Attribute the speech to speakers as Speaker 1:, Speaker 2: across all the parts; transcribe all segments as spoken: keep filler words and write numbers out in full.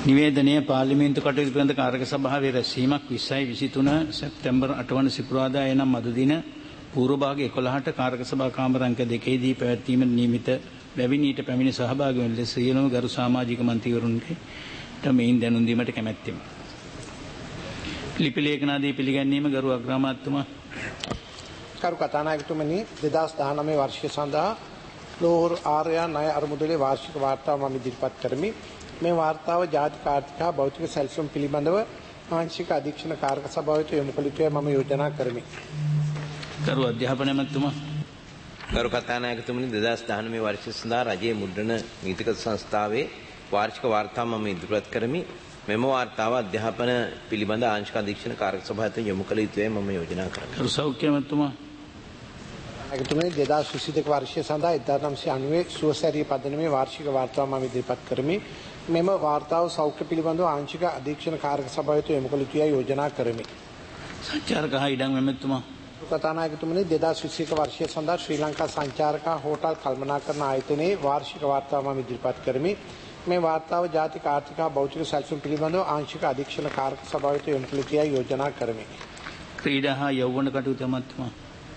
Speaker 1: නිවේදනය පාර්ලිමේන්තු කටයුතු පිළිබඳ කාර්යක සභාවේ රැස්වීමක් විස්සයි විසිතුන සැප්තැම්බර් අට වන සිකුරාදා එනම් අද දින පූර්ව භාග එකොළහට කාර්යක සභා කාමර අංක දෙකේදී පැවැත්වීමට නියමිත බැවින් ඊට පැමිණි සහභාගී වන ලෙස සියලුම ගරු සමාජික මන්ත්‍රීවරුන්ට මෙයින් දැනුම් දීමට කැමැත්තෙමි. ලිපි ලේඛනාදී පිළිගැනීම ගරු අග්‍රාමාත්‍යතුමා.
Speaker 2: කරු කතානායකතුමනි දෙදහස් දහනවය වර්ෂය සඳහා ලෝහර ආර්යා ණය අරමුදලේ වාර්ෂික වාර්තාව මම ඉදිරිපත් කරමි. මේ වාර්තාව ජාතික ආර්ථික හා භෞතික සැලසුම් පිළිබඳව ආංශික අධීක්ෂණ කාර්ක සභාවට යොමු කළ යුතුයි මම යෝජනා කරමි.
Speaker 1: ගරු අධ්‍යාපන මන්ත්‍රීතුමා.
Speaker 3: ගරු කතානායකතුමනි දෙදහස් දහනවය වර්ෂය සඳහා රජයේ මුද්‍රණ නීතිගත සංස්ථාවේ වාර්ෂික වාර්තාව මම ඉදිරිපත් කරමි. මෙම වාර්තාව අධ්‍යාපන පිළිබඳ ආංශික අධීක්ෂණ කාර්ක සභාවට යොමු කළ යුතුයි මම යෝජනා කරමි.
Speaker 1: ගරු සෞඛ්‍ය මන්ත්‍රීතුමා.
Speaker 2: අගතුමනි දෙදහස් විසි දෙක වර්ෂය සඳහා එක්දාස් නවසිය අනූවේ සුවසැරිය පදනමේ වාර්ෂික වාර්තාව මම ඉදිරිපත් කරමි. මෙම වාර්තාව සෞඛ්‍ය පිළිබඳව ආංශික අධීක්ෂණ කාර්ක සභාවට යොමු කළ යුතුයි යෝජනා කරමි.
Speaker 1: සංචාරක හා ඉඩම් ඇමතුමා.
Speaker 2: කතානායකතුමනි දෙදහස් විසි එක වර්ෂය සඳහා ශ්‍රී ලංකා සංචාරක හෝටල් කළමනාකරණ ආයතනයේ වාර්ෂික වාර්තාව මම ඉදිරිපත් කරමි. මේ වාර්තාව ජාතික ආර්ථික හා භෞතික සැලසුම් පිළිබඳව ආංශික අධීක්ෂණ කාර්ක සභාවට යොමු කළ යුතුයි යෝජනා කරමි.
Speaker 1: ක්‍රීඩා හා යෞවන කටයුතු ඇමතුමා.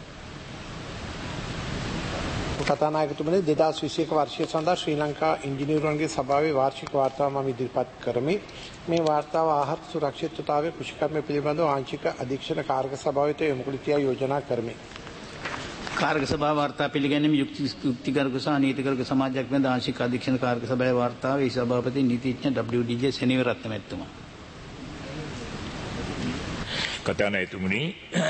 Speaker 2: කතානායකතුමනි දෙදහස් විසි එක වර්ෂය සඳහා ශ්‍රී ලංකා ඉංජිනේරුවන්ගේ සභාවේ වාර්ෂික වාර්තාව මම ඉදිරිපත් කරමි. මේ වාර්තාව ආහාර සුරක්ෂිතතාවයේ කෘෂිකර්ම පිළිබඳව ආංශික අධීක්ෂණ කාර්ක සභාවට යොමු කළ යුතුයි යෝජනා කරමි.
Speaker 1: කාර්ක සභාව වාර්තා පිළිගැනීම යුක්තිගරුක සහ නීතිගරුක සමාජයක් වෙන ආංශික අධීක්ෂණ කාර්ක සභාවේ වාර්තාව ඒ සභාපති නීතිඥ ඩබ්ලිව් ඩී ජේ සෙනවිරත්න මැතිතුමා.
Speaker 4: කතානායකතුමනි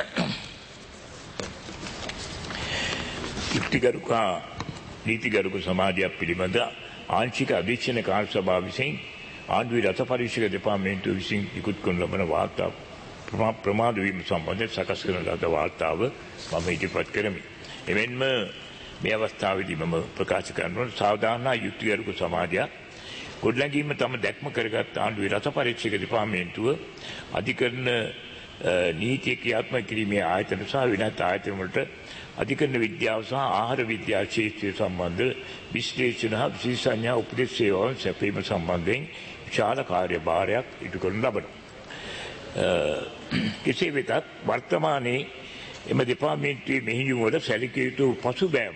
Speaker 4: යුක්තිගරුක නීතිගරුක සමාජයක් පිළිබඳ ආංශික අධීක්ෂණ කාර්ය සභාව විසින් ආණ්ඩුවේ රස පරීක්ෂක දෙපාර්තමේන්තුව විසින් ඉක්ුත් කරන ලබන වාර්තා ප්‍රමාද වීම සම්බන්ධයෙන් සකස් කරන ලද වාර්තාව මම ඉදිරිපත් කරමි. එමෙන්ම මේ අවස්ථාවේදී මම ප්‍රකාශ කරනවා සාධාරණ යුක්තිගරුක සමාජයක් ගොඩනැගීම තම දැක්ම කරගත් ආණ්ඩුවේ රස පරීක්ෂක දෙපාර්තමේන්තුව අධිකරණ නීතිය ක්‍රියාත්මක කිරීමේ ආයතන සහ වෙනත් ආයතන වලට අධිකරණ විද්‍යාව සහ ආහාර විද්‍යා ක්ෂේත්‍රය සම්බන්ධ විශ්ලේෂණ හා විශේෂඥ උපදෙස් සේවාවන් සැපයීම සම්බන්ධයෙන් විශාල කාර්යභාරයක් ඉටු කරනු ලබනවා. කෙසේ වෙතත් වර්තමානයේ එම දෙපාර්තමේන්තුවේ මෙහෙයුම් වල සැලකිය යුතු පසුබෑමක්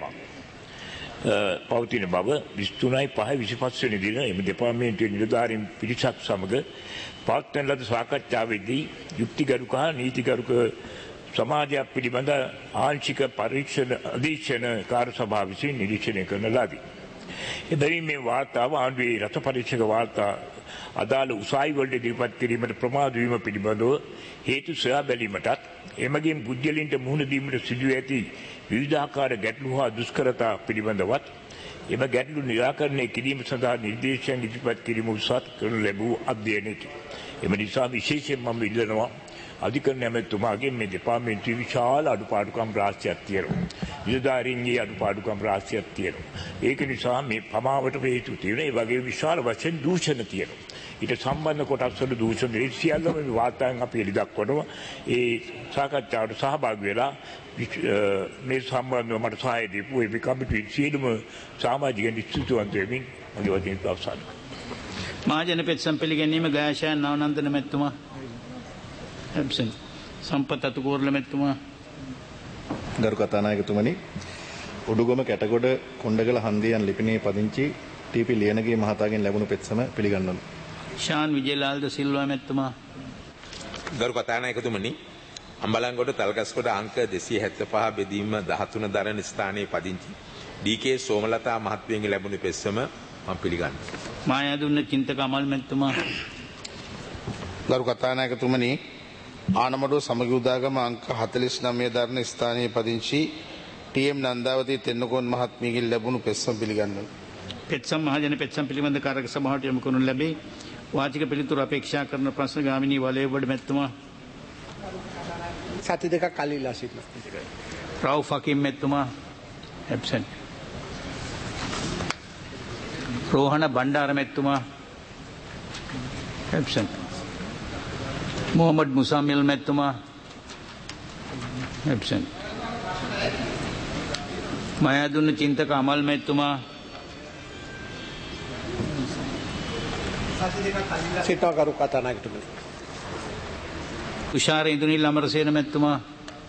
Speaker 4: පවතින බව විසිතුනයි පහ විසිපස් වෙනි දින එම දෙපාර්තමේන්තුවේ නිලධාරීන් පිරිසක් සමග පවත්වන ලද සාකච්ඡාවේදී යුක්තිගරුක හා නීතිගරුක සමාජයක් පිළිබඳ ආංශික පරීක්ෂණ අධීක්ෂණ කාර්ය සභාව විසින් නිරීක්ෂණය කරන ලදී. එබැවින් මේ වාර්තාව ආණ්ඩුවේ රස පරීක්ෂක වාර්තා අදාළ උසාවි වලට ඉදිරිපත් කිරීමට ප්‍රමාද වීම පිළිබඳව හේතු සොයා බැලීමටත් එමගින් පුද්ගලයන්ට මුහුණ දීමට සිදු ඇති විවිධාකාර ගැටලු හා දුෂ්කරතා පිළිබඳවත් එම ගැටලු නිරාකරණය කිරීම සඳහා නිර්දේශයන් ඉදිරිපත් කිරීම උත්සාහ කරනු ලැබූ අධ්‍යයනයකි. එම නිසා විශේෂයෙන් මම ඉල්ලනවා අධිකරණ ඇමතුමාගේ මේ දෙපාර්තමේන්තුවේ විශාල අඩුපාඩුකම් රාශියක් තියෙනවා. නිලධාරීන්ගේ අඩුපාඩුකම් රාශියක් තියෙනවා. ඒක නිසා මේ පමාවට හේතු තියෙනවා. ඒ වගේ විශාල වශයෙන් දූෂණ තියෙනවා. ඊට සම්බන්ධ කොටස් වල දූෂණ ඒ සියල්ලම මේ වාර්තාවෙන් අපි එළි දක්වනවා. ඒ සාකච්ඡාවට සහභාගී වෙලා මේ සම්බන්ධව මට සහාය දීපු ඒ කමිටුවේ සියලුම සමාජික ස්තුතිවන්ත වෙමින් මගේ වචන අවසන්.
Speaker 1: මහජන පෙත්සම් පිළිගැනීම ගයාශයන් නවනන්දන මැතිතුමා. Absent. සම්පත් අතුකෝරළ මැතිතුමා.
Speaker 5: ගරු කතානායකතුමනි උඩුගම කැටගොඩ කොණ්ඩගල හන්දියන් ලිපිණේ පදිංචි ටීපී ලියනගේ මහතාගෙන් ලැබුණු පෙත්සම පිළිගන්වමු.
Speaker 1: ශාන් විජේලාල්ද සිල්වා මැතිතුමා.
Speaker 6: ගරු කතානායකතුමනි අම්බලන්ගොඩ තල්ගස්කොඩ අංක දෙසිය හැත්තෑ පහ බෙදීම දහතුන දරන ස්ථානයේ පදිංචි ඩී.කේ. සෝමලතා මහත්මියගේ ලැබුණු පෙත්සම මම පිළිගන්නවා.
Speaker 1: මායාදුන්න චින්තක අමල් මැතිතුමා.
Speaker 7: ගරු කතානායකතුමනි ආනමඩුව සමගි උදාගම අංක හතළිස් නවය දරන ස්ථානයේ පදිංචි ටී.එම්. නන්දාවතී තෙන්නකෝන් මහත්මියගෙන් ලැබුණු පෙත්සම පිළිගන්නවා.
Speaker 1: පෙත්සම් මහජන පෙත්සම් පිළිබඳ කාර්ක සභාවට යොමු කරනු ලැබේ. වාචික පිළිතුරු අපේක්ෂා කරන ප්‍රශ්න ගාමිණී වලේවඩ මැතිතුමා.
Speaker 2: සති දෙකක් කල්ලිලා සිටිනවා.
Speaker 1: රවුෆ් හකීම් මැතිතුමා. ඇබ්සන්ට්. රෝහණ බණ්ඩාර මැතිතුමා. ඇබ්සන්ට්. මොහමඩ් මුසාමිල් මැතිතුමා. ඇබ්සන්ට්. මයාදුන්න චින්තක අමල් මැතිතුමා.
Speaker 2: සිටව කරු කතානායකතුමනි.
Speaker 1: තුෂාර ඉන්දුනිල් අමරසේන මැතිතුමා.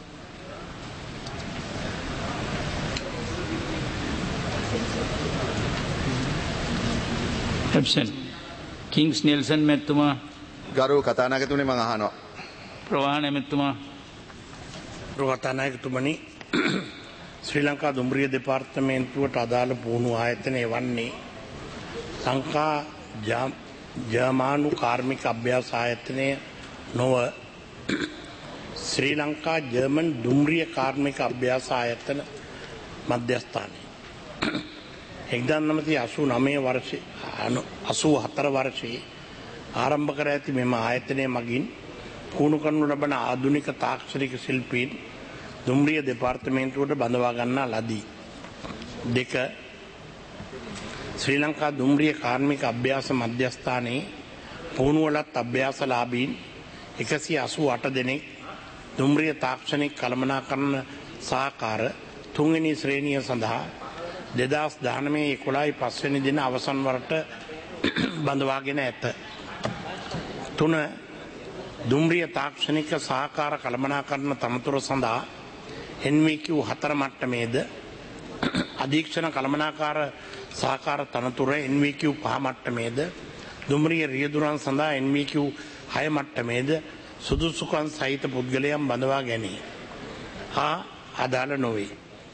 Speaker 1: Absent. Kings Nelson මැතිතුමා.
Speaker 5: ගරු කතානායකතුමනි මම අහනවා.
Speaker 1: ප්‍රවාහන මැතිතුමා.
Speaker 8: ගරු කතානායකතුමනි ශ්‍රී ලංකා දුම්රිය දෙපාර්තමේන්තුවට අදාළ පුහුණු ආයතනය වන්නේ සංකා ජර්මානු කාර්මික අභ්‍යාස ආයතනය නොව ශ්‍රී ලංකා ජර්මන් දුම්රිය කාර්මික අභ්‍යාස ආයතන මධ්‍යස්ථානය. එක්දා නමති අසූ නමය වර්ෂය අසූ හතර වර්ෂයේ ආරම්භ කර ඇති මෙම ආයතනය මගින් පුහුණු කරනු ලබන ආධුනික තාක්ෂණික ශිල්පීන් දුම්රිය දෙපාර්තමේන්තුවට බඳවා ගන්නා ලදී. දෙක ශ්‍රී ලංකා දුම්රිය කාර්මික අභ්‍යාස මධ්‍යස්ථානයේ පුහුණුවලත් අභ්‍යාසලාභීන් එකසිය අසූ අට දෙනෙක් දුම්රිය තාක්ෂණික කළමනාකරණ සහකාර තුන්වෙනි ශ්‍රේණිය සඳහා දෙදහස් දහනවය එකොළහයි පස්වෙනි දින අවසන් වරට බඳවාගෙන ඇත. තුන දුම්රිය තාක්ෂණික සහකාර කළමනාකරණ තනතුර සඳහා එන් වී කියූ හතර මට්ටමේද අධීක්ෂණ කළමනාකාර සහකාර තනතුර එන් වී කියූ පහ මට්ටමේද දුම්රිය රියදුරන් සඳහා එන් වී කියූ හය මට්ටමේද සුදුසුකම් සහිත පුද්ගලයන් බඳවා ගැනීම හා අදාළ නොවේ.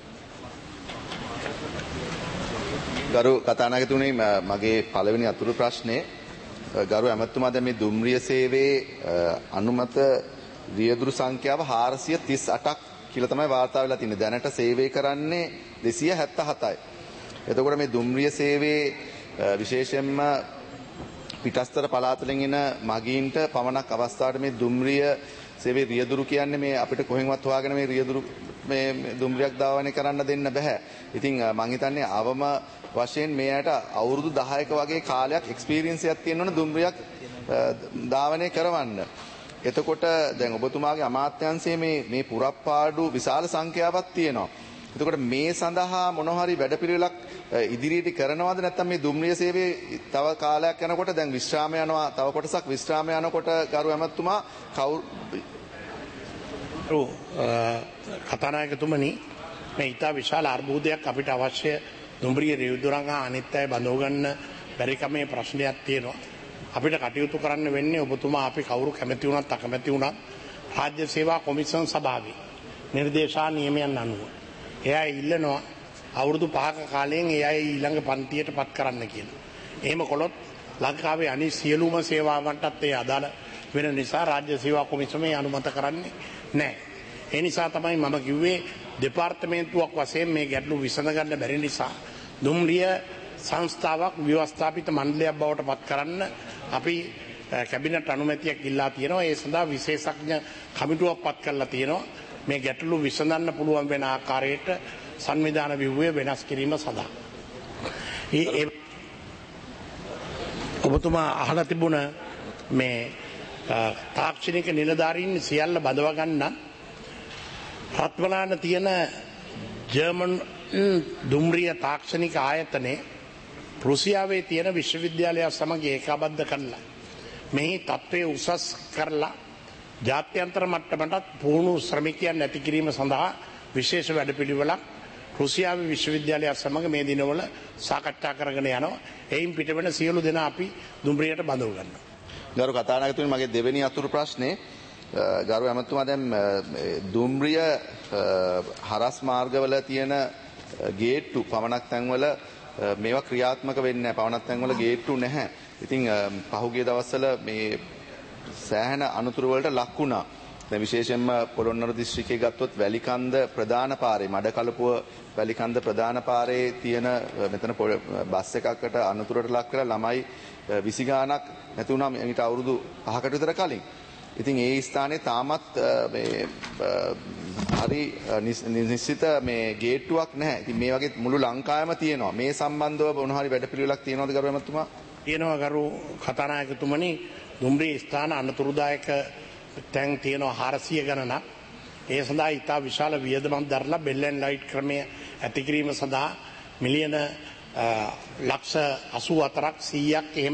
Speaker 5: ගරු කතානායකතුමනි මගේ පළවෙනි අතුරු ප්‍රශ්නේ ගරු ඇමතුමා දැන් මේ දුම්රිය සේවයේ අනුමත රියදුරු සංඛ්‍යාව හාරසිය තිස් අටක් කියලා තමයි වාර්තා වෙලා තියෙන්නේ. දැනට සේවය කරන්නේ දෙසිය හැත්තෑ හතයි. එතකොට මේ දුම්රිය සේවයේ විශේෂයෙන්ම පිටස්තර පළාතලින් එන මගීන්ට පමණක් අවස්ථාවට මේ දුම්රිය සේවයේ රියදුරු කියන්නේ මේ අපිට කොහෙන්වත් හොයාගෙන මේ රියදුරු මේ දුම්රියක් ධාවනය කරන්න දෙන්න බෑ. ඉතින් මම හිතන්නේ අවම වශයෙන් මෙයට අවුරුදු දහයක වගේ කාලයක් එක්ස්පීරියන්ස් එකක් තියෙන්න ඕන දුම්රියක් ධාවනය කරවන්න. එතකොට දැන් ඔබතුමාගේ අමාත්‍යාංශයේ මේ මේ පුරප්පාඩු විශාල සංඛ්‍යාවක් තියෙනවා. එතකොට මේ සඳහා මොන හරි වැඩපිළිවෙලක් ඉදිරියට කරනවද නැත්නම් මේ දුම්රිය සේවයේ තව කාලයක් යනකොට දැන් විශ්‍රාම යනවා තව කොටසක් විශ්‍රාම යනකොට ගරු ඇමතුමා කවුරු
Speaker 8: කතානායකතුමනි මේ ඊට විශාල අර්බුදයක් අපිට අවශ්‍ය දුම්රිය රියදුරන් හා අනිත් අය බඳව ගන්න බැරි කමේ ප්‍රශ්නයක් තියෙනවා. අපිට කටයුතු කරන්න වෙන්නේ ඔබතුමා අපි කවුරු කැමති වුණත් අකමැති වුණත් රාජ්‍ය සේවා කොමිෂන් සභාවේ නිර්දේශා නියමයන් අනුව එයා ඉල්ලනවා අවුරුදු පහක කාලයෙන් එයා ඊළඟ පන්තියට පත් කරන්න කියලා. එහෙම කළොත් ලංකාවේ අනිත් සියලුම සේවාවන්ටත් ඒ අදාළ වෙන නිසා රාජ්‍ය සේවා කොමිෂමේ අනුමත කරන්නේ නැහැ. ඒ නිසා තමයි මම කිව්වේ දෙපාර්තමේන්තුවක් වශයෙන් මේ ගැටලු විසඳ ගන්න බැරි නිසා දුම්රිය සංස්ථාවක් ව්‍යවස්ථාපිත මණ්ඩලයක් බවට පත් කරන්න අපි කැබිනට් අනුමැතියක් ඉල්ලා තියෙනවා. ඒ සඳහා විශේෂඥ කමිටුවක් පත් කරලා තියෙනවා. මේ ගැටලු විසඳන්න පුළුවන් වෙන ආකාරයට සංවිධාන ව්‍යුහය වෙනස් කිරීම සඳහා. ඒ ඔබතුමා අහලා තිබුණ මේ තාක්ෂණික නිලධාරීන් සියල්ල බඳව ගන්න රත්මලාන තියෙන ජර්මන් දුම්රිය තාක්ෂණික ආයතනයේ රුසියාවේ තියෙන විශ්වවිද්‍යාලය සමග ඒකාබද්ධ කරලා මෙහි තත්ත්වය උසස් කරලා ජාත්‍යන්තර මට්ටමටත් පුහුණු ශ්‍රමිකයන් නැති කිරීම සඳහා විශේෂ වැඩපිළිවෙලක් රුසියාවේ විශ්වවිද්‍යාලය සමග මේ දිනවල සාකච්ඡා කරගෙන යනවා. එයින් පිටවෙන සියලු දෙනා අපි දුම්රියට බඳව ගන්නවා.
Speaker 5: ගරු කතානායකතුමනි මගේ දෙවෙනි අතුරු ප්‍රශ්නේ ගරු ඇමතුමා දැන් දුම්රිය හරස් මාර්ගවල තියෙන ගේට්ටු පවණක් තැන්වල මේවා ක්‍රියාත්මක වෙන්නේ නැහැ. පවණක් තැන්වල ගේට්ටු නැහැ. ඉතින් පහුගිය දවස්වල මේ සෑහෙන අනුතුරු වලට ලක් වුණා. දැන් විශේෂයෙන්ම පොළොන්නරු දිස්ත්‍රික්කයේ ගත්තොත් වැලිකන්ද ප්‍රධාන පාරේ මඩකලපුව වැලිකන්ද ප්‍රධාන පාරේ තියෙන මෙතන බස් එකකට අනුතුරට ලක් වෙලා ළමයි විසි ගාණක් නැති වුණා ඊට අවුරුදු පහකට විතර කලින්. ඉතින් ඒ ස්ථානයේ තාමත් මේ හරි නිශ්චිත මේ ගේට්ටුවක් නැහැ. ඉතින් මේ වගේ මුළු ලංකාවෙම තියෙනවා. මේ සම්බන්ධව මොන හරි වැඩපිළිවෙලක් තියෙනවද ගරු ඇමතුමා?
Speaker 8: තියෙනවා ගරු කතානායකතුමනි. දුම්රිය ස්ථාන අනතුරුදායක තැන් තියෙනවා හාරසිය ගණනක්. ඒ සඳහා ඉතා විශාල වියදමක් දරලා බෙල් ඇන්ඩ් ලයිට් ක්‍රමය ඇති කිරීම සඳහා මිලියන ලක්ෂ අසූ හතරක් සීයක් එහෙම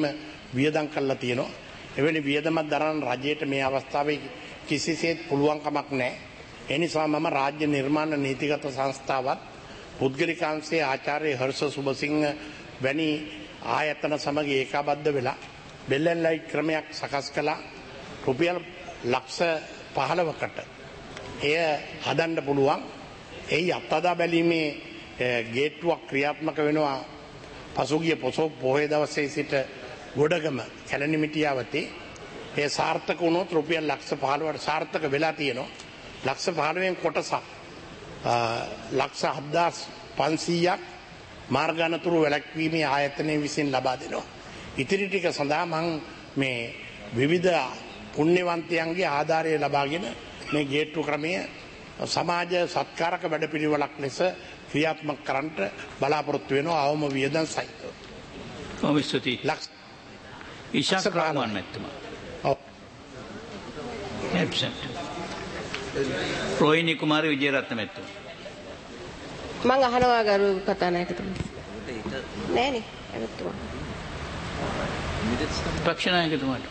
Speaker 8: වියදම් කරලා තියෙනවා. එවැනි වියදමක් දරන රජයට මේ අවස්ථාවේ කිසිසේත් පුළුවන් කමක් නැහැ. ඒ නිසා මම රාජ්‍ය නිර්මාණ නීතිගත සංස්ථාවත් පුද්ගලිකාංශයේ ආචාර්ය හර්ෂ සුබසිංහ වැනි ආයතන සමග ඒකාබද්ධ වෙලා බෙල් ඇන්ඩ් ලයිට් ක්‍රමයක් සකස් කළා. රුපියල් ලක්ෂ පහළොවකට එය හදන්න පුළුවන්. එහි අත්අදා බැලීමේ ගේට්ටුවක් ක්‍රියාත්මක වෙනවා පසුගිය පොසොව පොහොය දවසේ සිට ගොඩගම කැලණිමිටියාවතේ. ඒ සාර්ථක වුණොත් රුපියල් ලක්ෂ පහළොවට සාර්ථක වෙලා තියෙනවා. ලක්ෂ පහළොවෙන් කොටසක් ලක්ෂ හත්දාස් පන්සීයක් මාර්ග අනතුරු වැළැක්වීමේ ආයතනය විසින් ලබා දෙනවා. ඉතිරි ටික සඳහා මම මේ විවිධ පුණ්‍යවන්තයන්ගේ ආධාරය ලබාගෙන මේ ගේට්ටු ක්‍රමය සමාජ සත්කාරක වැඩපිළිවෙලක් ලෙස ක්‍රියාත්මක කරන්නට බලාපොරොත්තු වෙනවා අවම වියදම් සහිතව.
Speaker 1: කොහොම ස්තුතියි.
Speaker 8: ලක්ෂ
Speaker 1: ඉෂාක් රහමාන් මැතිතුමා.
Speaker 8: ඔව්.
Speaker 1: ඇබ්සන්ට්. රෝහිණී කුමාරි විජේරත්න මැතිතුමා.
Speaker 9: මං අහනවා ගරු කතානායකතුමා. නෑනේ එතුමා.
Speaker 1: පක්ෂ නායකතුමාට.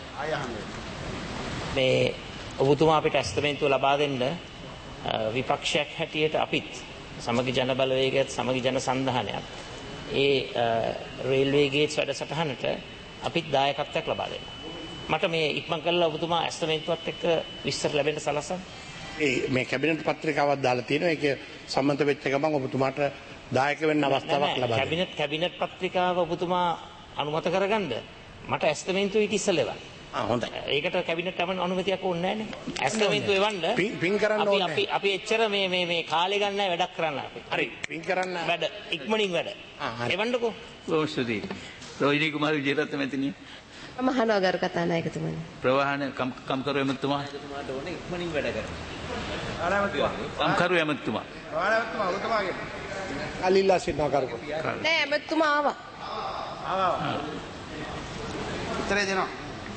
Speaker 10: මේ ඔබතුමා අපිට ඇස්තමේන්තුව ලබා දෙන්න විපක්ෂයක් හැටියට අපිත් සමගි ජන බලවේගයත් සමගි ජන සන්ධානයත් ඒ රේල්වේ ගේට්ස් වැඩසටහනට අපිත් දායකත්වයක් ලබා දෙන්න. මට මේ ඉක්මන් කළා ඔබතුමා ඇස්තමේන්තුවත් එක්ක විස්තර ලැබෙන්න සලසන්න.
Speaker 8: ඒ මේ කැබිනට් පත්‍රිකාවක් දාලා තියෙනවා. ඒක සම්මත වෙච්ච ගමන් ඔබතුමාට දායක වෙන්න අවස්ථාවක් ලබා දෙන්න.
Speaker 10: කැබිනට් කැබිනට් පත්‍රිකාව ඔබතුමා අනුමත කරගන්න මට ඇස්තමේන්තුව ඊට ඉස්සෙල්ලා එවන්න.
Speaker 8: ආ හොඳයි.
Speaker 10: ඒකට කැබිනට් අමන අනුමැතියක් ඕනේ නැහැ නේ. ඇස්තමේන්තුව එවන්න.
Speaker 8: පින් කරන්න ඕනේ.
Speaker 10: අපි අපි එච්චර මේ මේ මේ කාලේ ගන්න වැඩක් කරන්න අපි.
Speaker 8: හරි. පින් කරන්න
Speaker 10: වැඩ ඉක්මනින් වැඩ.
Speaker 8: ආ හරි.
Speaker 10: එවන්නකෝ.
Speaker 1: බොහොම ස්තුතියි. රෝහිණී කුමාරි විජේරත්න මැතිණිය.
Speaker 9: මම අහනවා ගරු කතානායකතුමනි.
Speaker 1: ප්‍රවාහන කම්කරු එමෙතුමා.
Speaker 3: එතුමාට ඕනේ ඉක්මනින් වැඩ කරන්න.
Speaker 1: කම්කරු එමෙතුමා.
Speaker 2: ප්‍රවාහනවත්තුමා ඔබතුමාගේ අලිල්ලා සිටිනවා කරුකෝ.
Speaker 9: නෑ එමෙතුමා ආවා.
Speaker 2: ආවා. උත්තරේ දෙනවා.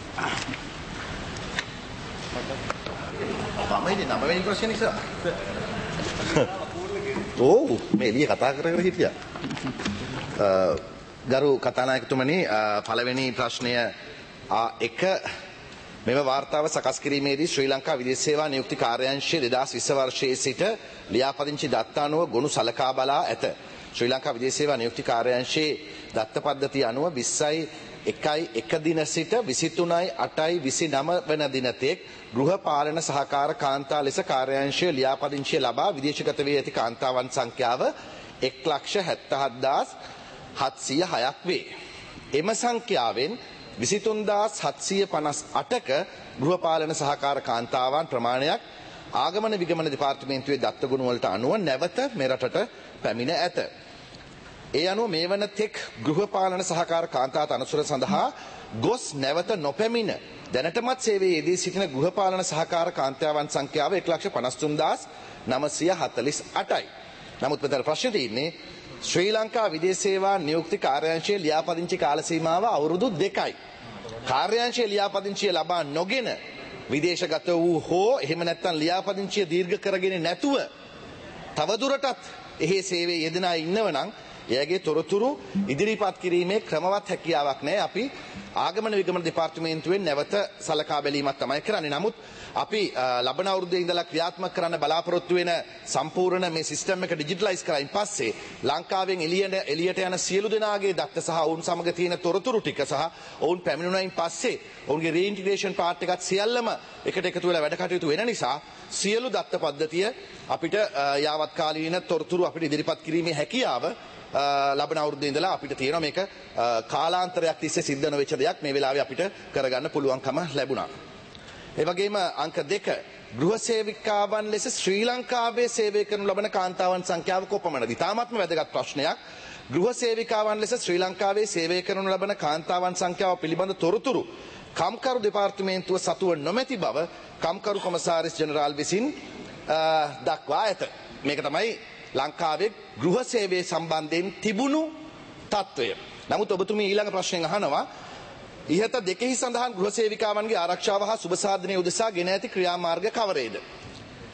Speaker 5: මමයිනේ නවවෙනි ප්‍රශ්නේ ඉස්සර. ඔව් මේ එළිය කතා කර කර හිටියා. ගරු කතානායකතුමනි පළවෙනි ප්‍රශ්නය ආ එක මෙම වාර්තාව සකස් කිරීමේදී ශ්‍රී ලංකා විදේශ සේවා නියුක්ති කාර්යාංශය දෙදහස් විස්ස වර්ෂයේ සිට ලියාපදිංචි දත්ත අනුව ගොනු සලකා බලා ඇත. ශ්‍රී ලංකා විදේශ සේවා නියුක්ති කාර්යාංශයේ දත්ත පද්ධතිය අනුව විස්සයි එකයි එක දින සිට විසිතුනයි අටයි විසිනම වන දින තෙක් ගෘහ පාලන සහකාර කාන්තා ලෙස කාර්යාංශය ලියාපදිංචිය ලබා විදේශගත වී ඇති කාන්තාවන් සංඛ්‍යාව එක් ලක්ෂ හැත්තෑ හත්දාස් හත්සිය හයක් වේ. එම සංඛ්‍යාවෙන් විසිතුන්දාස් හත්සිය පනස් අටක ගෘහපාලන සහකාර කාන්තාවන් ප්‍රමාණයක් ආගමන විගමන දෙපාර්තමේන්තුවේ දත්ත ගුණ වලට අනුව නැවත මෙරටට පැමිණ ඇත. ඒ අනුව මේ වන තෙක් ගෘහපාලන සහකාර කාන්තා තනතුර සඳහා ගොස් නැවත නොපැමිණ දැනටමත් සේවයේ යෙදී සිටින ගෘහපාලන සහකාර කාන්තාවන් සංඛ්‍යාව එක් ලක්ෂ පනස් තුන්දාස් නවසිය හතළිස් අටයි. නමුත් මෙතන ප්‍රශ්නේ තියෙන්නේ ශ්‍රී ලංකා විදේශ සේවා නියුක්ති කාර්යාංශයේ ලියාපදිංචි කාල සීමාව අවුරුදු දෙකයි. කාර්යාංශයේ ලියාපදිංචිය ලබා නොගෙන විදේශගත වූ හෝ එහෙම නැත්නම් ලියාපදිංචිය දීර්ඝ කරගෙන නැතුව තවදුරටත් එහි සේවයේ යෙදෙන අය ඉන්නව නම් එයාගේ තොරතුරු ඉදිරිපත් කිරීමේ ක්‍රමවත් හැකියාවක් නැහැ. අපි ආගමන විගමන දෙපාර්තමේන්තුවෙන් නැවත සලකා බැලීමක් තමයි කරන්නේ. නමුත් අපි ලබන අවුරුද්දේ ඉඳලා ක්‍රියාත්මක කරන්න බලාපොරොත්තු වෙන සම්පූර්ණ මේ සිස්ටම් එක ඩිජිටලයිස් කරයින් පස්සේ ලංකාවෙන් එළියට එළියට යන සියලු දෙනාගේ දත්ත සහ ඔවුන් සමග තියෙන තොරතුරු ටික සහ ඔවුන් පැමිණුණයින් පස්සේ ඔවුන්ගේ රීඉන්ටිග්‍රේෂන් පාර්ට් එකත් සියල්ලම එකට එකතු වෙලා වැඩ කටයුතු වෙන නිසා සියලු දත්ත පද්ධතිය අපිට යාවත් කාලීන තොරතුරු අපිට ඉදිරිපත් කිරීමේ හැකියාව ලබන අවුරුද්දේ ඉඳලා අපිට තියෙනවා මේක කාලාන්තරයක් තිස්සේ සිද්ධ නොවෙච්ච දෙයක් මේ වෙලාවේ අපිට කරගන්න පුළුවන්කම ලැබුණා. ඒ වගේම අංක දෙක ගෘහ සේවිකාවන් ලෙස ශ්‍රී ලංකාවේ සේවය කරනු ලබන කාන්තාවන් සංඛ්‍යාව කොපමණද? ඉතාමත්ම වැදගත් ප්‍රශ්නයක්. ගෘහ සේවිකාවන් ලෙස ශ්‍රී ලංකාවේ සේවය කරනු ලබන කාන්තාවන් සංඛ්‍යාව පිළිබඳ තොරතුරු කම්කරු දෙපාර්තමේන්තුව සතුව නොමැති බව කම්කරු කොමසාරිස් ජෙනරාල් විසින් දක්වා ඇත. මේක තමයි ලංකාවේ ගෘහ සේවය සම්බන්ධයෙන් තිබුණු තත්ත්වය. නමුත් ඔබතුමී ඊළඟ ප්‍රශ්නයෙන් අහනවා ඉහත දෙකෙහි සඳහන් ගෘහ සේවිකාවන්ගේ ආරක්ෂාව හා සුබ සාධනය උදෙසා ගෙන ඇති ක්‍රියාමාර්ග කවරේද?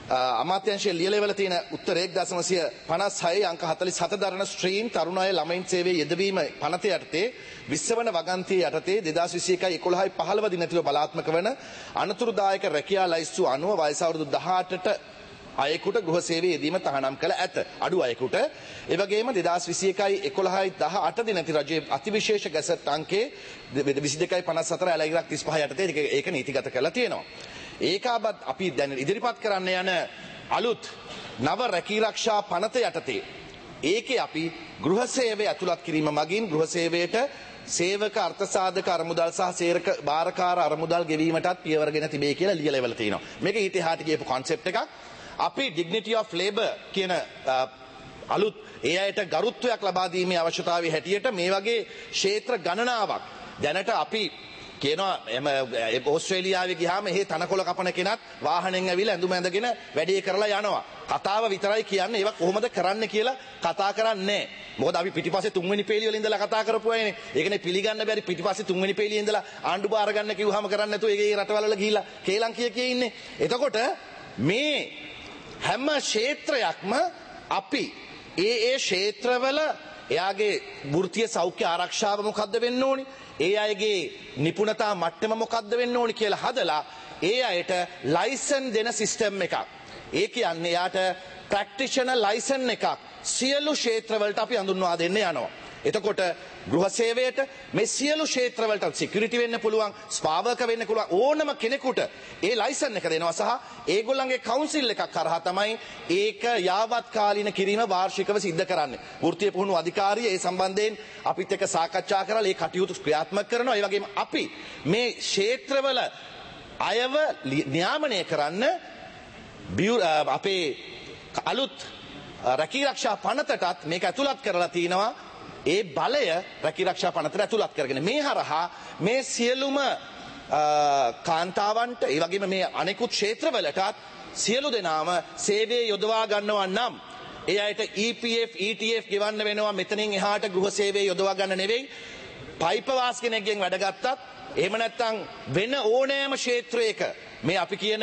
Speaker 5: අමාත්‍යංශයේ ලියලෙවල තියෙන උත්තරය එක්දාස් නවසිය පනස් හය අංක හතළිස් හත දරන ස්ත්‍රීන් තරුණ අය ළමයින් සේවයේ යෙදවීම පනත යටතේ විස්ස වන වගන්තිය යටතේ දෙදාස් විසි එකයි එකොළහයි පහළව දිනතිව බලාත්මක වන අනතුරුදායක රැකියා ලයිස්තු අනුව වයස අවුරුදු දහඅටට අයෙකුට ගෘහ සේවයේ යෙදීම තහනම් කළ ඇත. අඩු අයෙකුට ඒ වගේම දෙදාස් විසි එකයි එකොළහයි දහඅට දිනති රජයේ අතිවිශේෂ ගැසට් අංකයේ විසි දෙකයි පනස් හතර ඇලයිරක් තිස් පහ යටතේ ඒක නීතිගත කරලා තියෙනවා. ඒකාබත් අපි දැන් ඉදිරිපත් කරන්න යන අලුත් නව රැකී රක්ෂා පනත යටතේ ඒකේ අපි ගෘහ සේවය ඇතුළත් කිරීම මගින් ගෘහ සේවයට සේවක අර්ථසාධක අරමුදල් සහ සේවක භාරකාර අරමුදල් ගෙවීමටත් පියවරගෙන තිබේ කියලා ලියලා ඉවල තියෙනවා. මේක ඊට එහාට ගියපු concept එකක්. අපි dignity of labor කියන අලුත් ඒ අයට ගරුත්වයක් ලබා දීමේ අවශ්‍යතාවය හැටියට මේ වගේ ක්ෂේත්‍ර ගණනාවක් දැනට අපි කියනවා ඕස්ට්‍රේලියාවේ ගියාම එහෙ තනකොළ කපන කෙනත් වාහනෙන් ඇවිල්ලා ඇඳුම ඇඳගෙන වැඩේ කරලා යනවා. කතාව විතරයි කියන්නේ ඒවා කොහොමද කරන්න කියලා කතා කරන්නේ නැහැ. මොකද අපි පිටිපස්සේ තුන්වෙනි පේලිය වල ඉඳලා කතා කරපු අයනේ. ඒකනේ පිළිගන්න බැරි පිටිපස්සේ තුන්වෙනි පේලියේ ඉඳලා ආණ්ඩු බාර ගන්න කිව්වහම කරන්නේ නැතුව ඒකේ රටවල වල ගිහිල්ලා කේලම් කිය කිය ඉන්නේ. එතකොට මේ හැම ක්ෂේත්‍රයක්ම අපි ඒ ඒ ක්ෂේත්‍රවල එයාගේ වෘත්තීය සෞඛ්‍ය ආරක්ෂාව මොකද්ද වෙන්න ඕනි? ඒ අයගේ නිපුණතා මට්ටම මොකද්ද වෙන්න ඕනි කියලා හදලා ඒ අයට ලයිසන් දෙන සිස්ටම් එකක්. ඒ කියන්නේ යාට ප්‍රැක්ටිෂනර් ලයිසන් එකක් සියලු ක්ෂේත්‍රවලට අපි හඳුන්වා දෙන්න යනවා. එතකොට ගෘහ සේවයට මේ සියලු ක්ෂේත්‍රවලට සිකියුරිටි වෙන්න පුළුවන්, ස්පාවක වෙන්න පුළුවන් ඕනම කෙනෙකුට ඒ ලයිසන් එක දෙනවා සහ ඒගොල්ලන්ගේ කවුන්සිල් එකක් කරහා තමයි ඒක යාවත් කාලීන කිරීම වාර්ෂිකව සිද්ධ කරන්නේ. වෘත්තීය පුහුණු අධිකාරිය ඒ සම්බන්ධයෙන් අපිත් එක්ක සාකච්ඡා කරලා ඒ කටයුතු ක්‍රියාත්මක කරනවා. ඒ වගේම අපි මේ ක්ෂේත්‍රවල අයව නියාමනය කරන්න අපේ අලුත් රැකී රක්ෂා පනතටත් මේක ඇතුළත් කරලා තිනවා. ඒ බලය රැකී රක්ෂා පනතට ඇතුළත් කරගෙන මේ හරහා මේ සියලුම කාන්තාවන්ට ඒ වගේම මේ අනෙකුත් ක්ෂේත්‍රවලටත් සියලු දෙනාම සේවයේ යොදවා ගන්නවා නම් ඒ අයට E P F E T F ගෙවන්න වෙනවා. මෙතනින් එහාට ගෘහ සේවයේ යොදවා ගන්න නෙවෙයි. පයිප වාස් කෙනෙක්ගෙන් වැඩ ගත්තත් එහෙම නැත්නම් වෙන ඕනෑම ක්ෂේත්‍රයක මේ අපි කියන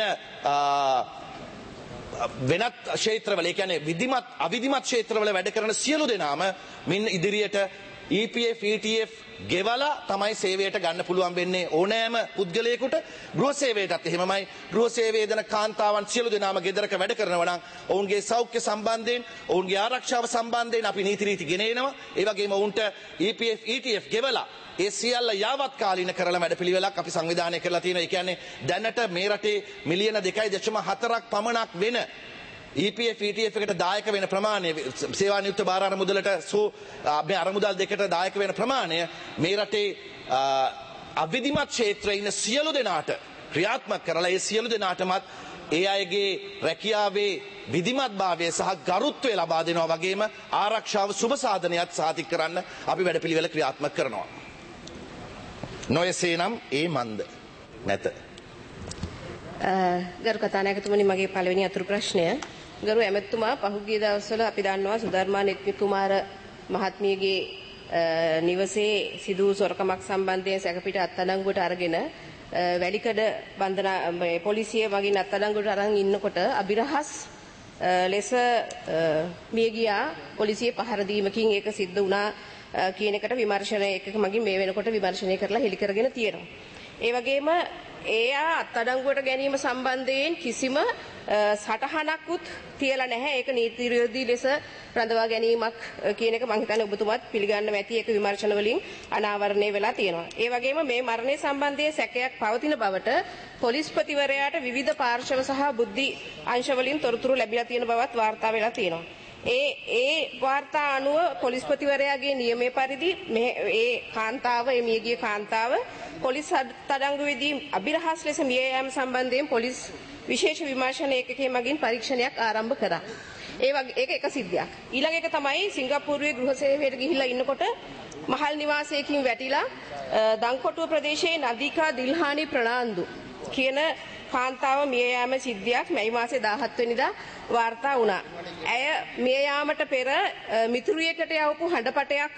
Speaker 5: වෙනත් ක්ෂේත්‍රවල ඒ කියන්නේ විධිමත් අවිධිමත් ක්ෂේත්‍රවල වැඩ කරන සියලු දෙනාම මින් ඉදිරියට E P F E T F ගෙවලා තමයි සේවයට ගන්න පුළුවන් වෙන්නේ ඕනෑම පුද්ගලයෙකුට. ගෘහ සේවයටත් එහෙමමයි. ගෘහ සේවයේ දෙන කාන්තාවන් සියලු දෙනාම ගෙදරක වැඩ කරනවා නම් ඔවුන්ගේ සෞඛ්‍ය සම්බන්ධයෙන් ඔවුන්ගේ ආරක්ෂාව සම්බන්ධයෙන් අපි නීති රීති ගෙන එනවා. ඒ වගේම ඔවුන්ට E P F E T F ගෙවලා ඒ සියල්ල යාවත් කාලීන කරලා වැඩපිළිවෙලක් අපි සංවිධානය කරලා තියෙනවා. ඒ කියන්නේ දැනට මේ රටේ මිලියන දෙකයි දශම හතරක් පමණක් වෙන E P F E T F එකට දායක වෙන ප්‍රමාණය සේවා නියුක්ත බාර අරමුදලට සෝ මේ අරමුදල් දෙකට දායක වෙන ප්‍රමාණය මේ රටේ අවිධිමත් ක්ෂේත්‍රයේ ඉන්න සියලු දෙනාට ක්‍රියාත්මක කරලා ඒ සියලු දෙනාටමත් ඒ අයගේ රැකියාවේ විධිමත්භාවය සහ ගරුත්වය ලබා දෙනවා වගේම ආරක්ෂාව සුබ සාධනයත් සාතික කරන්න අපි වැඩපිළිවෙල ක්‍රියාත්මක කරනවා. නොයසේනම් ඒ මන්ද නැත.
Speaker 9: ගරු කතානායකතුමනි මගේ පළවෙනි අතුරු ප්‍රශ්නය ගරු ඇමතුමා පහුගිය දවස්වල අපි දන්නවා සුධර්මා නෙත්මි කුමාර මහත්මියගේ නිවසේ සිදු සොරකමක් සම්බන්ධයෙන් සැකපිට අත්අඩංගුවට අරගෙන වැලිකඩ බන්ධන පොලිසිය මගින් අත්අඩංගුවට අරන් ඉන්නකොට අබිරහස් ලෙස මිය ගියා පොලිසිය පහර දීමකින් ඒක සිද්ධ වුණා කියන එකට විමර්ශනය එකක මගින් මේ වෙනකොට විමර්ශනය කරලා හෙළි කරගෙන තියෙනවා. ඒ වගේම එයා අත්අඩංගුවට ගැනීම සම්බන්ධයෙන් කිසිම සටහනක්වත් තියලා නැහැ. ඒක නීති විරෝධී ලෙස රඳවා ගැනීමක් කියන එක මම හිතන්නේ ඔබතුමාත් පිළිගන්න ඇති. ඒක විමර්ශන වලින් අනාවරණය වෙලා තියෙනවා. ඒ වගේම මේ මරණය සම්බන්ධයෙන් සැකයක් පවතින බවට පොලිස්පතිවරයාට විවිධ පාර්ශව සහ බුද්ධි අංශ වලින් තොරතුරු ලැබිලා තියෙන බවත් වාර්තා වෙලා තියෙනවා. ඒ ඒ වාර්තා අනුව පොලිස්පතිවරයාගේ නියමයේ පරිදි මේ ඒ කාන්තාව ඒ මියගිය කාන්තාව පොලිස් අත්අඩංගුවේදී අබිරහස් ලෙස මිය යාම සම්බන්ධයෙන් පොලිස් විශේෂ විමර්ශන ඒකකයේ මගින් පරීක්ෂණයක් ආරම්භ කරා. ඒ වගේ ඒක එක සිද්ධියක්. ඊළඟ එක තමයි සිංගප්පූරුවේ ගෘහ සේවයට ගිහිල්ලා ඉන්නකොට මහල් නිවාසයකින් වැටිලා දංකොටුව ප්‍රදේශයේ නදිකා දිල්හානි ප්‍රනාන්දු කියන කාන්තාව මිය යාම සිද්ධියක් මැයි මාසේ දාහත් වෙනිදා වාර්තා වුණා. ඇය මිය යාමට පෙර මිතුරියකට යවපු හඬපටයක්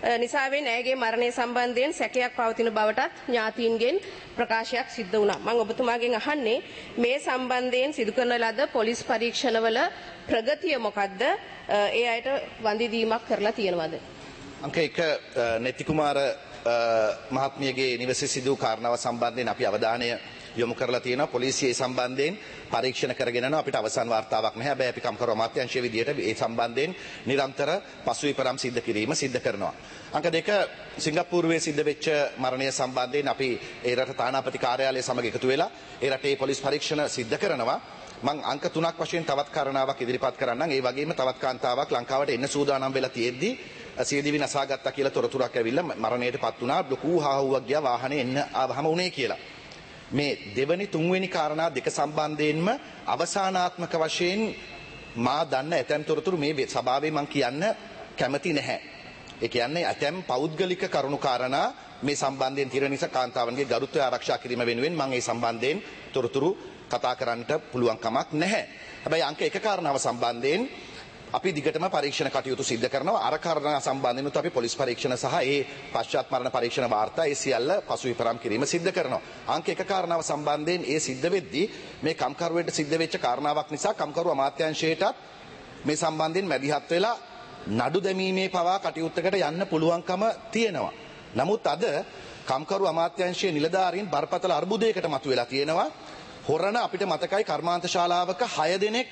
Speaker 9: නිසාවෙන් ඇයගේ මරණය සම්බන්ධයෙන් සැකයක් පවතින බවටත් ඥාතීන්ගෙන් ප්‍රකාශයක් සිද්ධ වුණා. මම ඔබතුමාගෙන් අහන්නේ මේ සම්බන්ධයෙන් සිදු කරන ලද පොලිස් පරීක්ෂණවල ප්‍රගතිය මොකද්ද? ඒ අයට වන්දි දීමක් කරලා තියෙනවද?
Speaker 5: අංක එක නෙති කුමාර මහත්මියගේ නිවසේ සිදු කාරණාව සම්බන්ධයෙන් අපි අවධානය යොමු කරලා තියෙනවා. පොලිසිය ඒ සම්බන්ධයෙන් පරීක්ෂණ කරගෙන යනවා. අපිට අවසන් වාර්තාවක් නැහැ. හැබැයි අපි කම්කරු අමාත්‍යාංශයේ විදියට ඒ සම්බන්ධයෙන් නිරන්තර පසුවිපරම් සිද්ධ කිරීම සිද්ධ කරනවා. අංක දෙක සිංගප්පූරුවේ සිද්ධ වෙච්ච මරණය සම්බන්ධයෙන් අපි ඒ රට තානාපති කාර්යාලය සමග එකතු වෙලා ඒ රටේ පොලිස් පරීක්ෂණ සිද්ධ කරනවා. මං අංක තුනක් වශයෙන් තවත් කාරණාවක් ඉදිරිපත් කරන්නම්. ඒ වගේම තවත් කාන්තාවක් ලංකාවට එන්න සූදානම් වෙලා තියෙද්දි සියදිවි නසාගත්තා කියලා තොරතුරක් ඇවිල්ලා මරණයට පත් වුණා. ලොකු හාහුවක් ගියා වාහනේ එන්න ආවහම උනේ කියලා. මේ දෙවනි තුන්වෙනි කාරණා දෙක සම්බන්ධයෙන්ම අවසානාත්මක වශයෙන් මා දන්න ඇතැම් තොරතුරු මේ සභාවේ මං කියන්න කැමති නැහැ. ඒ කියන්නේ ඇතැම් පෞද්ගලික කරුණු කාරණා මේ සම්බන්ධයෙන් තියෙන නිසා කාන්තාවන්ගේ ගරුත්වය ආරක්ෂා කිරීම වෙනුවෙන් මං ඒ සම්බන්ධයෙන් තොරතුරු කතා කරන්නට පුළුවන් කමක් නැහැ. හැබැයි අංක එක කාරණාව සම්බන්ධයෙන් අපි දිගටම පරීක්ෂණ කටයුතු සිද්ධ කරනවා. අර කාරණා සම්බන්ධයෙන් අපි පොලිස් පරීක්ෂණ සහ ඒ පශ්චාත් මරණ පරීක්ෂණ වාර්තා ඒ සියල්ල පසුවිපරම් කිරීම සිද්ධ කරනවා. අංක එක කාරණාව සම්බන්ධයෙන් ඒ සිද්ධ වෙද්දී මේ කම්කරුවෙට සිද්ධ වෙච්ච කාරණාවක් නිසා කම්කරු අමාත්‍යාංශයටත් මේ සම්බන්ධයෙන් මැදිහත් වෙලා නඩු දැමීමේ පවා කටයුත්තකට යන්න පුළුවන්කම තියෙනවා. නමුත් අද කම්කරු අමාත්‍යාංශයේ නිලධාරීන් බරපතල අර්බුදයකට මතුවලා තියෙනවා. හොරණ අපිට මතකයි කර්මාන්ත ශාලාවක හය දෙනෙක්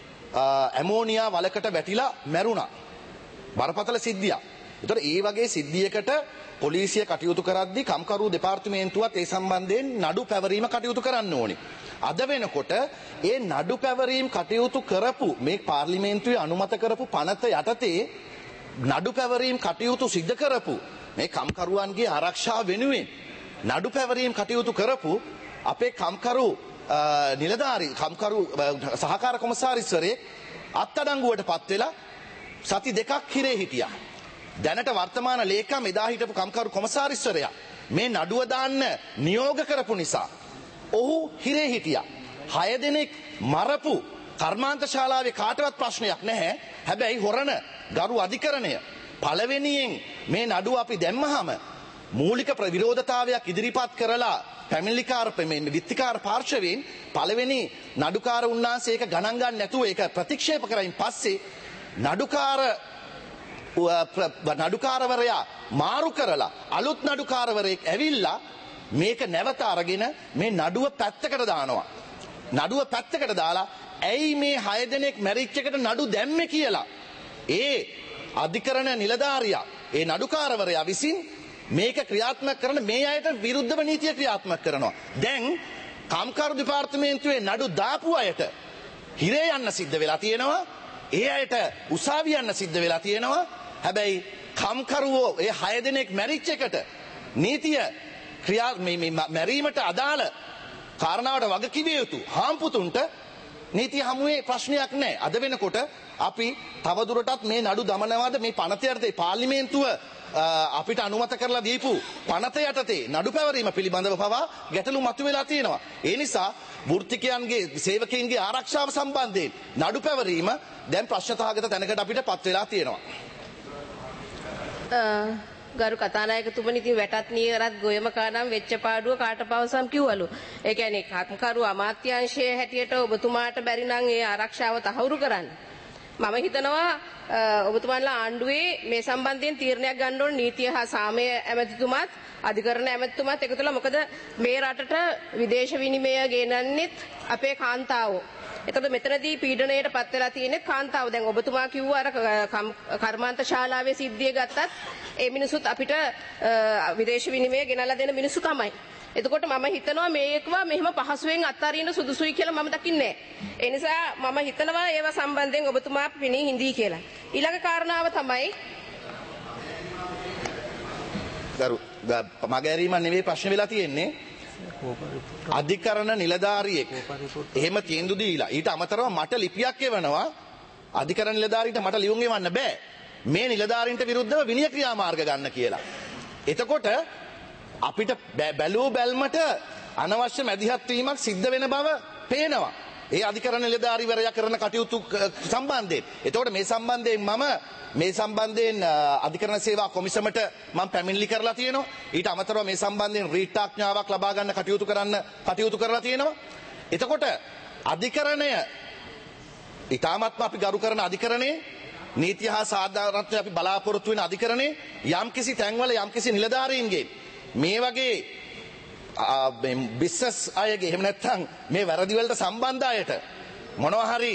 Speaker 5: ඇමෝනියා වලකට වැටිලා මැරුණා. බරපතල සිද්ධියක්. ඒතකොට ඒ වගේ සිද්ධියකට පොලිසිය කටයුතු කරද්දී කම්කරු දෙපාර්තමේන්තුවත් ඒ සම්බන්ධයෙන් නඩු පැවරීම කටයුතු කරන්න ඕනේ. අද වෙනකොට ඒ නඩු පැවරීම කටයුතු කරපු මේ පාර්ලිමේන්තුවේ අනුමත කරපු පනත යටතේ නඩු පැවරීම කටයුතු සිද්ධ කරපු මේ කම්කරුවන්ගේ ආරක්ෂාව වෙනුවෙන් නඩු පැවරීම කටයුතු කරපු අපේ කම්කරු නිලධාරී කම්කරු සහකාර කොමසාරිස්වරේ අත්අඩංගුවට පත් වෙලා සති දෙකක් හිරේ හිටියා. දැනට වර්තමාන ලේකම් එදා හිටපු කම්කරු කොමසාරිස්වරයා මේ නඩුව දාන්න නියෝග කරපු නිසා ඔහු හිරේ හිටියා. හය දෙනෙක් මරපු කර්මාන්ත ශාලාවේ කාටවත් ප්‍රශ්නයක් නැහැ. හැබැයි හොරණ ගරු අධිකරණය පළවෙනියෙන් මේ නඩුව අපි දැම්මහම මූලික ප්‍රවිරෝධතාවයක් ඉදිරිපත් කරලා පැමිණිලිකාර විත්තිකාර පාර්ශවයෙන් පළවෙනි නඩුකාර උන්නාන්සේ ඒක ගණන් ගන්න නැතුව ඒක ප්‍රතික්ෂේප කරයින් පස්සේ නඩුකාර නඩුකාරවරයා මාරු කරලා අලුත් නඩුකාරවරයෙක් ඇවිල්ලා මේක නැවත අරගෙන මේ නඩුව පැත්තකට දානවා. නඩුව පැත්තකට දාලා ඇයි මේ හය දෙනෙක් මැරිච් එකට නඩු දැම්මේ කියලා ඒ අධිකරණ නිලධාරියා ඒ නඩුකාරවරයා විසින් මේක ක්‍රියාත්මක කරන මේ අයට විරුද්ධව නීතිය ක්‍රියාත්මක කරනවා. දැන් කම්කරු දෙපාර්තමේන්තුවේ නඩු දාපු අයට හිරේ යන්න සිද්ධ වෙලා තියෙනවා. ඒ අයට උසාවි යන්න සිද්ධ වෙලා තියෙනවා. හැබැයි කම්කරුවෝ ඒ හය දෙනෙක් මැරිච් එකට නීතිය ක්‍රියා මැරීමට අදාළ කාරණාවට වග කිවිය යුතු හාම්පුතුන්ට නීතිය හමුවේ ප්‍රශ්නයක් නැහැ. අද වෙනකොට අපි තවදුරටත් මේ නඩු දමනවාද මේ පනත යටතේ පාර්ලිමේන්තුව අපිට අනුමත කරලා දීපු පනත යටතේ නඩු පැවරීම පිළිබඳව පවා ගැටලු මතුවලා තියෙනවා. ඒ නිසා වෘත්තිකයන්ගේ සේවකයන්ගේ ආරක්ෂාව සම්බන්ධයෙන් නඩු පැවරීම දැන් ප්‍රශ්නතාවගත තැනකට අපිට පත් වෙලා තියෙනවා.
Speaker 9: ගරු කතානායකතුමනි ඉතින් වැටත් නියරත් ගොයමකානම් වෙච්ච පාඩුව කාට පවසම් කිව්වලු. ඒ කියන්නේ කම්කරු අමාත්‍යාංශයේ හැටියට ඔබතුමාට බැරි නම් ඒ ආරක්ෂාව තහවුරු කරන්න. මම හිතනවා ඔබතුමාලා ආණ්ඩුවේ මේ සම්බන්ධයෙන් තීරණයක් ගන්න ඕන නීතිය හා සාමය ඇමතිතුමාත් අධිකරණ ඇමතිතුමාත් එකතුලා මොකද මේ රටට විදේශ විනිමය ගෙනන්නෙත් අපේ කාන්තාවෝ. එතකොට මෙතනදී පීඩණයට පත් වෙලා තියෙන්නේ කාන්තාව. දැන් ඔබතුමා කිව්වා අර කර්මාන්ත ශාලාවේ සිද්ධිය ගත්තත් ඒ මිනිසුත් අපිට විදේශ විනිමය ගෙනල්ලා දෙන මිනිස්සු තමයි. එතකොට මම හිතනවා මේකව මෙහෙම පහසුවෙන් අත්හරින්න සුදුසුයි කියලා මම දකින්නේ නැහැ. ඒ නිසා මම හිතනවා ඒව සම්බන්ධයෙන් ඔබතුමා පිණි හිඳී කියලා. ඊළඟ කාරණාව තමයි
Speaker 5: ගරු මගහැරීම නෙවෙයි ප්‍රශ්න වෙලා තියෙන්නේ. අධිකරණ නිලධාරියෙක් එහෙම තීන්දුව දීලා ඊට අමතරව මට ලිපියක් එවනවා. අධිකරණ නිලධාරීන්ට මට ලියුම් එවන්න බෑ. මේ නිලධාරීන්ට විරුද්ධව විනය ක්‍රියාමාර්ග ගන්න කියලා. එතකොට අපිට බැලූ බැල්මට අනවශ්‍ය මැදිහත් වීමක් සිද්ධ වෙන බව පේනවා. ඒ අධිකරණ නිලධාරීවරයා කරන කටයුතු සම්බන්ධයෙන්. එතකොට මේ සම්බන්ධයෙන් මම මේ සම්බන්ධයෙන් අධිකරණ සේවා කොමිසමට මම පැමිණිලි කරලා තියෙනවා. ඊට අමතරව මේ සම්බන්ධයෙන් රීට් ආඥාවක් ලබා ගන්න කටයුතු කරන්න කටයුතු කරලා තියෙනවා. එතකොට අධිකරණය ඊටාත්ම අපි ගරු කරන අධිකරණේ නීතිය හා සාධාරණත්වය අපි බලාපොරොත්තු වෙන අධිකරණේ යම්කිසි තැන්වල යම්කිසි නිලධාරීන්ගේ මේ වගේ බිස්නස් අයගේ එහෙම නැත්නම් මේ වැරදි වලට සම්බන්ධ අයට මොනවා හරි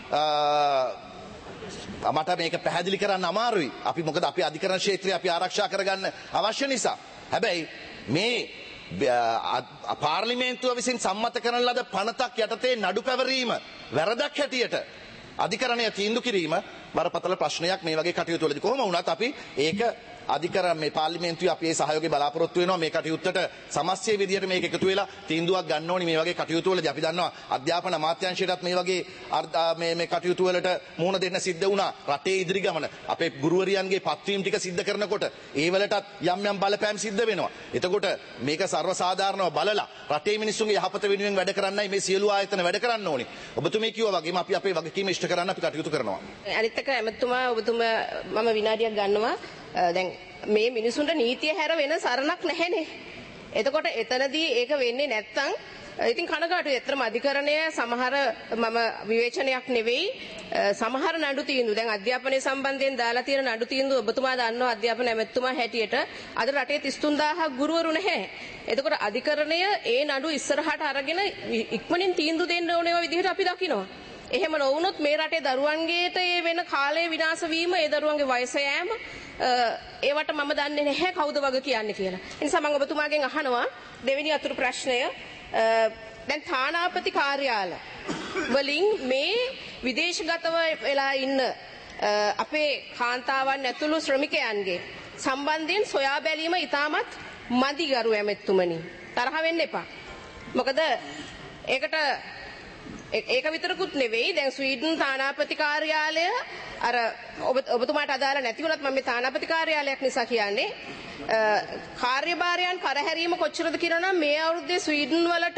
Speaker 5: මට මේක පැහැදිලි කරන්න අමාරුයි. අපි මොකද අපි අධිකරණ ක්ෂේත්‍රය අපි ආරක්ෂා කරගන්න අවශ්‍ය නිසා. හැබැයි මේ පාර්ලිමේන්තුව විසින් සම්මත කරන ලද පනතක් යටතේ නඩු පැවරීම වැරදක් හැටියට අධිකරණය තීන්දුව කිරීම බරපතල ප්‍රශ්නයක් මේ වගේ කටයුතු වලදී. කොහොම වුණත් අපි ඒක අධිකරණ මේ පාර්ලිමේන්තුවේ අපි ඒ සහයෝගය බලාපොරොත්තු වෙනවා මේ කටයුත්තට සමස්තය විදියට මේක එකතු වෙලා තීන්දුවක් ගන්න ඕනි මේ වගේ කටයුතු වලදී. අපි දන්නවා අධ්‍යාපන අමාත්‍යාංශයටත් මේ වගේ මේ මේ කටයුතු වලට මුහුණ දෙන්න සිද්ධ වුණා. රටේ ඉදිරි ගමන අපේ ගුරුවරියන්ගේ පත්වීම් ටික සිද්ධ කරනකොට ඒ වලටත් යම් යම් බලපෑම් සිද්ධ වෙනවා. එතකොට මේක සර්වසාධාරණව බලලා රටේ මිනිස්සුන්ගේ යහපත වෙනුවෙන් වැඩ කරන්නයි මේ සියලු ආයතන වැඩ කරන්න ඕනි. ඔබතුමී කිව්වා වගේම අපි අපේ වගකීම ඉෂ්ට කරන්න අපි කටයුතු කරනවා.
Speaker 9: අනිත් එක එමෙතුමා ඔබතුමා මම විනාඩියක් ගන්නවා. දැන් මේ මිනිසුන්ට නීතිය හැර වෙන සරණක් නැහැනේ. එතකොට එතනදී ඒක වෙන්නේ නැත්තම් ඉතින් කනගාටුයි. ඇත්තටම අධිකරණය සමහර මම විවේචනයක් නෙවෙයි සමහර නඩු තීන්දුව දැන් අධ්‍යාපනය සම්බන්ධයෙන් දාලා තියෙන නඩු තීන්දුව ඔබතුමා දන්නවා අධ්‍යාපන ඇමැතුමා හැටියට අද රටේ තිස් තුන් දාහක් ගුරුවරු නැහැ. එතකොට අධිකරණය ඒ නඩු ඉස්සරහට අරගෙන ඉක්මනින් තීන්දුව දෙන්න ඕනේ විදිහට අපි දකිනවා. එහෙම නොවුනොත් මේ රටේ දරුවන්ගේට ඒ වෙන කාලය විනාශ වීම ඒ දරුවන්ගේ වයස යෑම ඒවට මම දන්නේ නැහැ කවුද වග කියන්නේ කියලා. ඒ නිසා මම ඔබතුමාගෙන් අහනවා දෙවෙනි අතුරු ප්‍රශ්නය දැන් තානාපති කාර්යාල වලින් මේ විදේශගතව වෙලා ඉන්න අපේ කාන්තාවන් ඇතුළු ශ්‍රමිකයන්ගේ සම්බන්ධයෙන් සොයා බැලීම ඉතාමත් මදි ගරු ඇමැතුමනි. තරහ වෙන්න එපා. මොකද ඒකට ඒක විතරකුත් නෙවෙයි දැන් ස්වීඩන් තානාපති කාර්යාලය අර ඔබතුමාට අදාළ නැති වුණත් මම මේ තානාපති කාර්යාලයක් නිසා කියන්නේ කාර්යභාරයන් කරහැරීම කොච්චරද කියනවා නම් මේ අවුරුද්දේ ස්වීඩන් වලට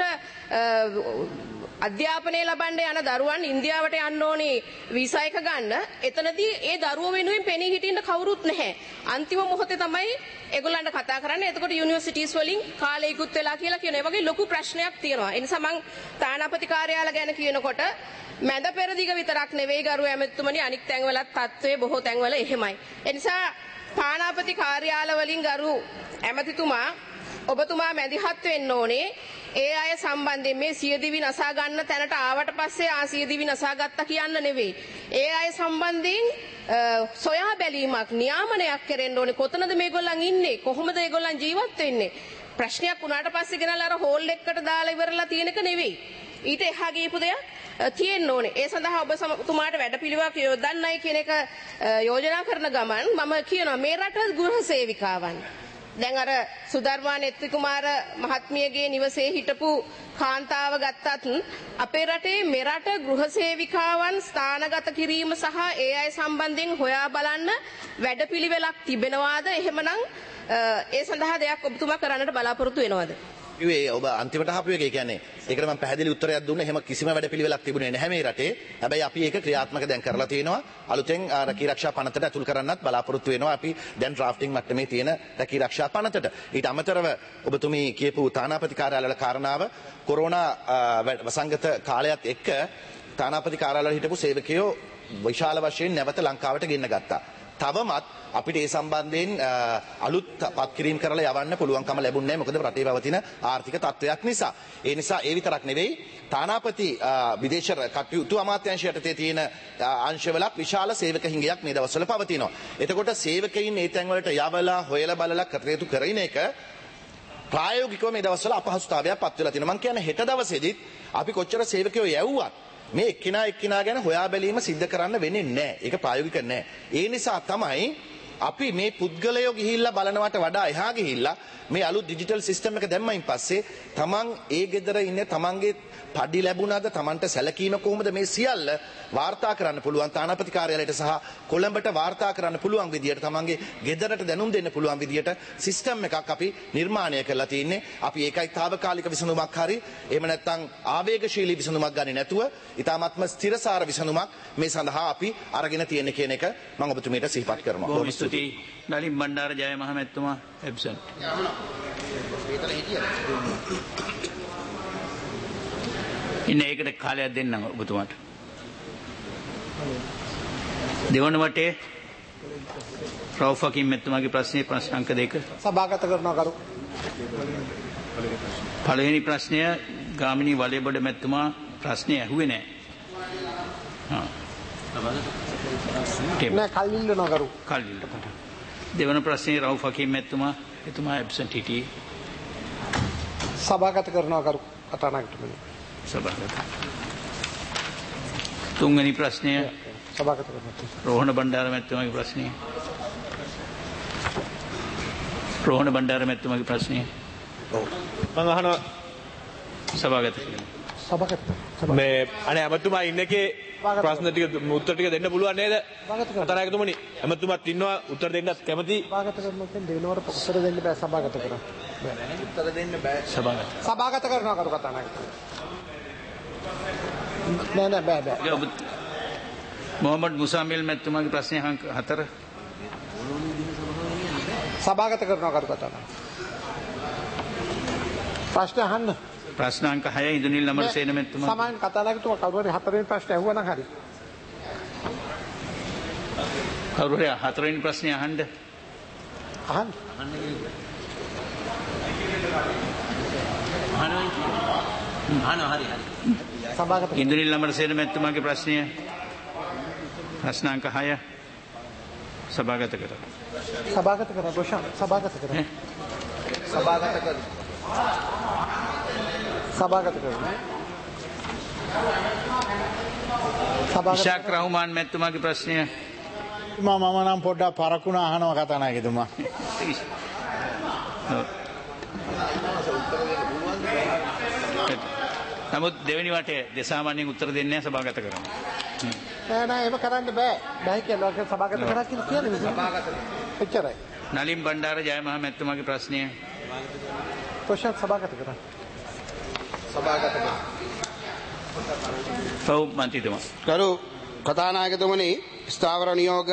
Speaker 9: අධ්‍යාපනය ලබන්න යන දරුවන් ඉන්දියාවට යන්න ඕනේ වීසා එක ගන්න. එතනදී ඒ දරුවෝ වෙනුවෙන් පෙනී හිටින්න කවුරුත් නැහැ. අන්තිම මොහොතේ තමයි ඒගොල්ලන්ට කතා කරන්නේ. එතකොට යුනිවර්සිටිස් වලින් කාලය ඉක්ුත් වෙලා කියලා කියන ඒ වගේ ලොකු ප්‍රශ්නයක් තියෙනවා. ඒ නිසා මම තානාපති කාර්යාල ගැන කියනකොට මැද පෙරදිග විතරක් නෙවෙයි ගරු ඇමතුමනි අනික් තැන්වලත් තත්ත්වය බොහෝ තැන්වල එහෙමයි. ඒ නිසා තානාපති කාර්යාල වලින් ගරු ඇමතිතුමා ඔබතුමා මැදිහත් වෙන්න ඕනේ. ඒ අය සම්බන්ධයෙන් මේ සියදිවි නසා ගන්න තැනට ආවට පස්සේ ආ සියදිවි නසා ගත්තා කියන්න නෙවෙයි. ඒ අය සම්බන්ධයෙන් සොයා බැලීමක් නියාමනයක් කරන්න ඕනේ. කොතනද මේගොල්ලන් ඉන්නේ? කොහොමද ඒගොල්ලන් ජීවත් වෙන්නේ? ප්‍රශ්නයක් වුණාට පස්සේ ගෙනල්ලා අර හෝල් එකකට දාලා ඉවරලා තියෙන එක නෙවෙයි. ඊට එහා ගියපු දෙයක් තියෙන්න ඕනේ. ඒ සඳහා ඔබ තුමාට වැඩපිළිවෙලක් යොදන්නයි කියන එක යෝජනා කරන ගමන් මම කියනවා මේ රට ගෘහ සේවිකාවන් දැන් අර සුධර්මා නෙත්ති කුමාර මහත්මියගේ නිවසේ හිටපු කාන්තාව ගත්තත් අපේ රටේ මෙරට ගෘහ සේවිකාවන් ස්ථානගත කිරීම සහ ඒ අය සම්බන්ධයෙන් හොයා බලන්න වැඩපිළිවෙලක් තිබෙනවාද? එහෙමනම් ඒ සඳහා දෙයක් ඔබතුමා කරන්නට බලාපොරොත්තු වෙනවද?
Speaker 5: ඒ ඔබ අන්තිමට අහපු එක කියන්නේ ඒකට මම පැහැදිලි උත්තරයක් දුන්නා. එහෙම කිසිම වැඩපිළිවෙලක් තිබුණේ නැහැ මේ රටේ. හැබැයි අපි ඒක ක්‍රියාත්මක දැන් කරලා තියෙනවා. අලුතෙන් රැකී ආරක්ෂා පනතට ඇතුල් කරන්නත් බලාපොරොත්තු වෙනවා. අපි දැන් ඩ්‍රාෆ්ටිං මට්ටමේ තියෙන රැකී ආරක්ෂා පනතට. ඊට අමතරව ඔබතුමී කියපු තානාපති කාර්යාලවල කාරණාව කොරෝනා වසංගත කාලයත් එක්ක තානාපති කාර්යාලවල හිටපු සේවකයෝ විශාල වශයෙන් නැවත ලංකාවට ගෙන්න ගත්තා. තවමත් අපිට ඒ සම්බන්ධයෙන් අලුත් පත්කිරීම කරලා යවන්න පුළුවන්කම ලැබුණේ නැහැ. මොකද රටේ පවතින ආර්ථික තත්ත්වයක් නිසා. ඒ නිසා ඒ විතරක් නෙවෙයි තානාපති විදේශ කටයුතු අමාත්‍යාංශයට තියෙන අංශවලක් විශාල සේවක හිඟයක් මේ දවස්වල පවතිනවා. එතකොට සේවකයින් මේ තැන් වලට යවලා හොයලා බලලා කටයුතු කරන එක ප්‍රායෝගිකව මේ දවස්වල අපහසුතාවයක් පත් වෙලා තියෙනවා. මම කියන්නේ හෙට දවසේදීත් අපි කොච්චර සේවකයෝ යවුවත් මේ එක්කිනා එක්කිනා ගැන හොයා බැලීම සිද්ධ කරන්න වෙන්නේ නැහැ. ඒක ප්‍රායෝගික නැහැ. ඒ නිසා තමයි
Speaker 7: අපි මේ පුද්ගලයෝ ගිහිල්ලා බලනවට වඩා එහා ගිහිල්ලා මේ අලුත් ඩිජිටල් සිස්ටම් එක දැම්මයින් පස්සේ තමන් ඒ ගෙදර ඉන්නේ තමන්ගේ පඩි ලැබුණාද තමන්ට සැලකීම කොහොමද මේ සියල්ල වාර්තා කරන්න පුළුවන් තානාපති කාර්යාලයට සහ කොළඹට වාර්තා කරන්න පුළුවන් විදියට තමන්ගේ ගෙදරට දැනුම් දෙන්න පුළුවන් විදියට සිස්ටම් එකක් අපි නිර්මාණය කරලා තියෙන්නේ. අපි ඒකයි తాවකාලික විසඳුමක් හරි එහෙම නැත්නම් ආවේගශීලී විසඳුමක් ගන්නේ නැතුව ඊටාත්ම ස්ථිරසාර විසඳුමක් මේ සඳහා අපි අරගෙන තියෙන කියන එක මම ඔබතුමීට සිහිපත් කරනවා.
Speaker 1: බොහොම ස්තුතියි. නලින් බණ්ඩාර ජය මහමැතිතුමා එබ්සන්. ඉන්න ඒකට කාලයක් දෙන්නම් ඔබතුමාට. දෙවන වටේ රවුෆ් හකීම් මැතිතුමාගේ ප්‍රශ්නේ ප්‍රශ්න අංක දෙක
Speaker 2: සභාගත කරනවා කරු.
Speaker 1: පළවෙනි ප්‍රශ්නය ගාමිණී වලේබඩ මැතිතුමා ප්‍රශ්නේ ඇහුවේ නැහැ. හා.
Speaker 2: නෑ කල් ඉල්ලනවා කරු.
Speaker 1: කල් ඉල්ලනවා. දෙවන ප්‍රශ්නේ රවුෆ් හකීම් මැතිතුමා එතුමා ඇබ්සන්ට් හිටියේ.
Speaker 2: සභාගත කරනවා කරු කතානායකතුමනි.
Speaker 1: සභාගත. තුන්වෙනි ප්‍රශ්නය
Speaker 2: සභාගත කරනවා.
Speaker 1: රෝහණ බණ්ඩාර මැතිතුමාගේ ප්‍රශ්නය. රෝහණ බණ්ඩාර මැතිතුමාගේ ප්‍රශ්නය.
Speaker 11: ඔව්. මම අහනවා
Speaker 1: සභාගත කරනවා.
Speaker 2: සභාගත.
Speaker 11: මේ අනේ අමතුමා ඉන්නකේ ප්‍රශ්න ටික උත්තර ටික දෙන්න පුළුවන් නේද? කතානායකතුමනි අමතුමාත් ඉන්නවා උත්තර දෙන්නත් කැමති.
Speaker 2: සභාගත කරනවා කියන්නේ දෙවෙනිවර උත්තර දෙන්න බෑ සභාගත කරනවා. උත්තර දෙන්න බෑ
Speaker 1: සභාගත.
Speaker 2: සභාගත කරනවා කරු කතානායකතුමනි. නෑ නෑ බෑ බෑ.
Speaker 1: මොහමඩ් මුසාමිල් මැතිතුමාගේ ප්‍රශ්නය අංක හතර.
Speaker 2: සභාගත කරනවා කරු කතානායක. ප්‍රශ්න අහන්න.
Speaker 1: ප්‍රශ්න අංක හය ඉන්දුනිල් අමරසේන මැතිතුමා.
Speaker 2: සමාන කතානායකතුමා කවුරු හරි හතරවෙනි ප්‍රශ්නේ අහුවා නම් හරි.
Speaker 1: කවුරු හරි හතරවෙනි ප්‍රශ්නේ අහන්න.
Speaker 2: අහන්න.
Speaker 10: අහනවා හරි හරි.
Speaker 2: සභාගත.
Speaker 1: ඉන්දුනිල් අමරසේන මැතිතුමාගේ ප්‍රශ්නය ප්‍රශ්න අංක හය සභාගත කරනවා.
Speaker 2: සභාගත කරනවා රොෂාන් සභාගත කරනවා. සභාගත කරනවා. සභාගත කරනවා. සභාගත.
Speaker 1: ඉෂාක් රහමාන් මැතිතුමාගේ ප්‍රශ්නය.
Speaker 12: මම මම නම් පොඩ්ඩක් පරකුණ අහනවා කතානායකතුමා.
Speaker 1: නමුත් දෙවෙනි වටේ දෙසාමාන්‍යයෙන් උත්තර දෙන්නේ නැහැ සභාගත කරනවා.
Speaker 2: නෑ නෑ ඒක කරන්න බෑ. බෑ කියලා සභාගත කරා කියලා කියන්නේ. සභාගත. එච්චරයි.
Speaker 1: නලින් බණ්ඩාර ජය මහ මැතිතුමාගේ ප්‍රශ්නය.
Speaker 2: ප්‍රශ්න සභාගත කරා. සභාගත කරා.
Speaker 1: ඔව් මන්ත්‍රීතුමා.
Speaker 7: ගරු කතානායකතුමනි ස්ථාවර නියෝග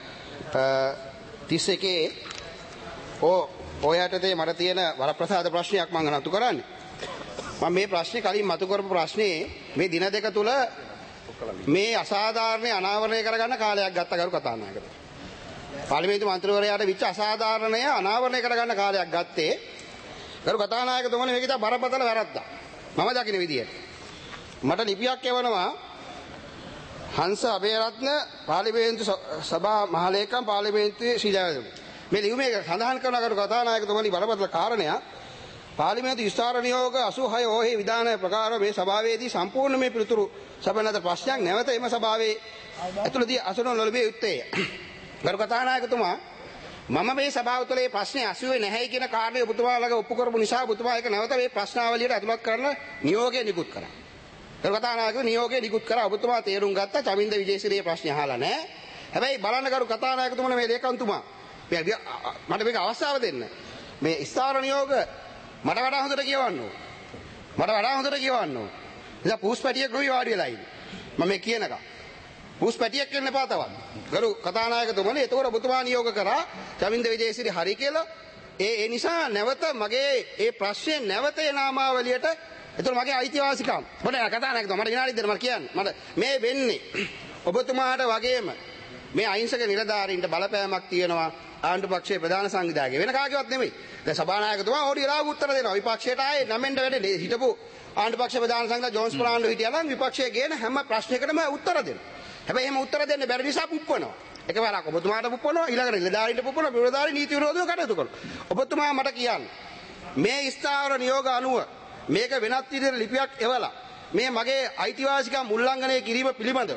Speaker 7: තිස් එකේ ඕ ඔයයටතේ මට තියෙන වරප්‍රසාද ප්‍රශ්නයක් මම නතු කරන්නේ. මම මේ ප්‍රශ්නේ කලින් මතු කරපු ප්‍රශ්නේ මේ දින දෙක තුල මේ අසාධාරණ අනාවරණය කරගන්න කාලයක් ගත්ත ගරු කතානායකතුමා. පාර්ලිමේන්තු මන්ත්‍රීවරයාට විච්ච අසාධාරණය අනාවරණය කරගන්න කාලයක් ගත්තේ ගරු කතානායකතුමනි මේක ඉතින් බරපතල වැරද්දක්. මම දකින විදියට. මට ලිපියක් එවනවා හංස අබේරත්න පාර්ලිමේන්තු සභා මහලේකම් පාර්ලිමේන්තුවේ ශ්‍රීජයවර්ධන. මේ ලියුමේ සඳහන් කරන කරු කතානායකතුමනි බරපතල කාරණයක් පාර්ලිමේන්තු විස්තර නියෝග අසූහය ඕහේ විධානය ප්‍රකාරව මේ සභාවේදී සම්පූර්ණ මේ පිළිතුරු සභාවනත ප්‍රශ්නයක් නැවත එම සභාවේ ඇතුළතදී අසුන නොලැබිය යුත්තේ. ගරු කතානායකතුමා මම මේ සභාව තුළ මේ ප්‍රශ්නේ අසුවේ නැහැයි කියන කාරණේ ඔබතුමාලගේ ඔප්පු කරපු නිසා ඔබතුමා ඒක නැවත මේ ප්‍රශ්නාවලියට ඇතුළත් කරන්න නියෝගය නිකුත් කරා. ගරු කතානායකතුමා නියෝගය නිකුත් කරා ඔබතුමා තේරුම් ගත්තා චමින්ද විජේසිරිගේ ප්‍රශ්නේ අහලා නැහැ. හැබැයි බලන්න ගරු කතානායකතුමා මේ ලේකම්තුමා මට මේක අවස්ථාව දෙන්න. මේ ස්ථාවර නියෝග මට වඩා හොඳට කියවන්න ඕන. මට වඩා හොඳට කියවන්න ඕන. ඉතින් පූස් පැටියෙක් නෙවෙයි වාඩි වෙලා ඉන්නේ. මම මේ කියනකම්. පූස් පැටියෙක් වෙන්න එපා තවත්. ගරු කතානායකතුමනි එතකොට ඔබතුමා නියෝග කරා චමින්ද විජේසිරි හරි කියලා. ඒ ඒ නිසා නැවත මගේ ඒ ප්‍රශ්නේ නැවත ඒ නාමාවලියට එතකොට මගේ අයිතිවාසිකම්. මොකද කතානායකතුමා මට විනාඩි දෙන්න මට කියන්න. මට මේ වෙන්නේ ඔබතුමාට වගේම මේ අහිංසක නිලධාරීන්ට බලපෑමක් තියෙනවා ආණ්ඩු පක්ෂයේ ප්‍රධාන සංවිධායකයෙක් වෙන කාගේවත් නෙමෙයි. දැන් සභානායකතුමා ඕඩි වෙලාවක උත්තර දෙනවා. විපක්ෂයට ආයේ නමෙන්ට වැඩේ හිටපු ආණ්ඩු පක්ෂ ප්‍රධාන සංවිධායක ජෝන්ස් ප්‍රනාන්දු හිටියා නම් විපක්ෂයේ ගේන හැම ප්‍රශ්නයකටම උත්තර දෙනවා. හැබැයි එහෙම උත්තර දෙන්න බැරි නිසා පුප්පනවා. එකවරක් ඔබතුමාට පුප්පනවා ඊළඟට නිලධාරීන්ට පුප්පනවා විරෝධාරී නීති විරෝධව කටයුතු කරනවා. ඔබතුමා මට කියන්න මේ ස්ථාවර නියෝග අනුව මේක වෙනත් විදිහට ලිපියක් එවලා මේ මගේ අයිතිවාසිකම් උල්ලංඝනය කිරීම පිළිබඳව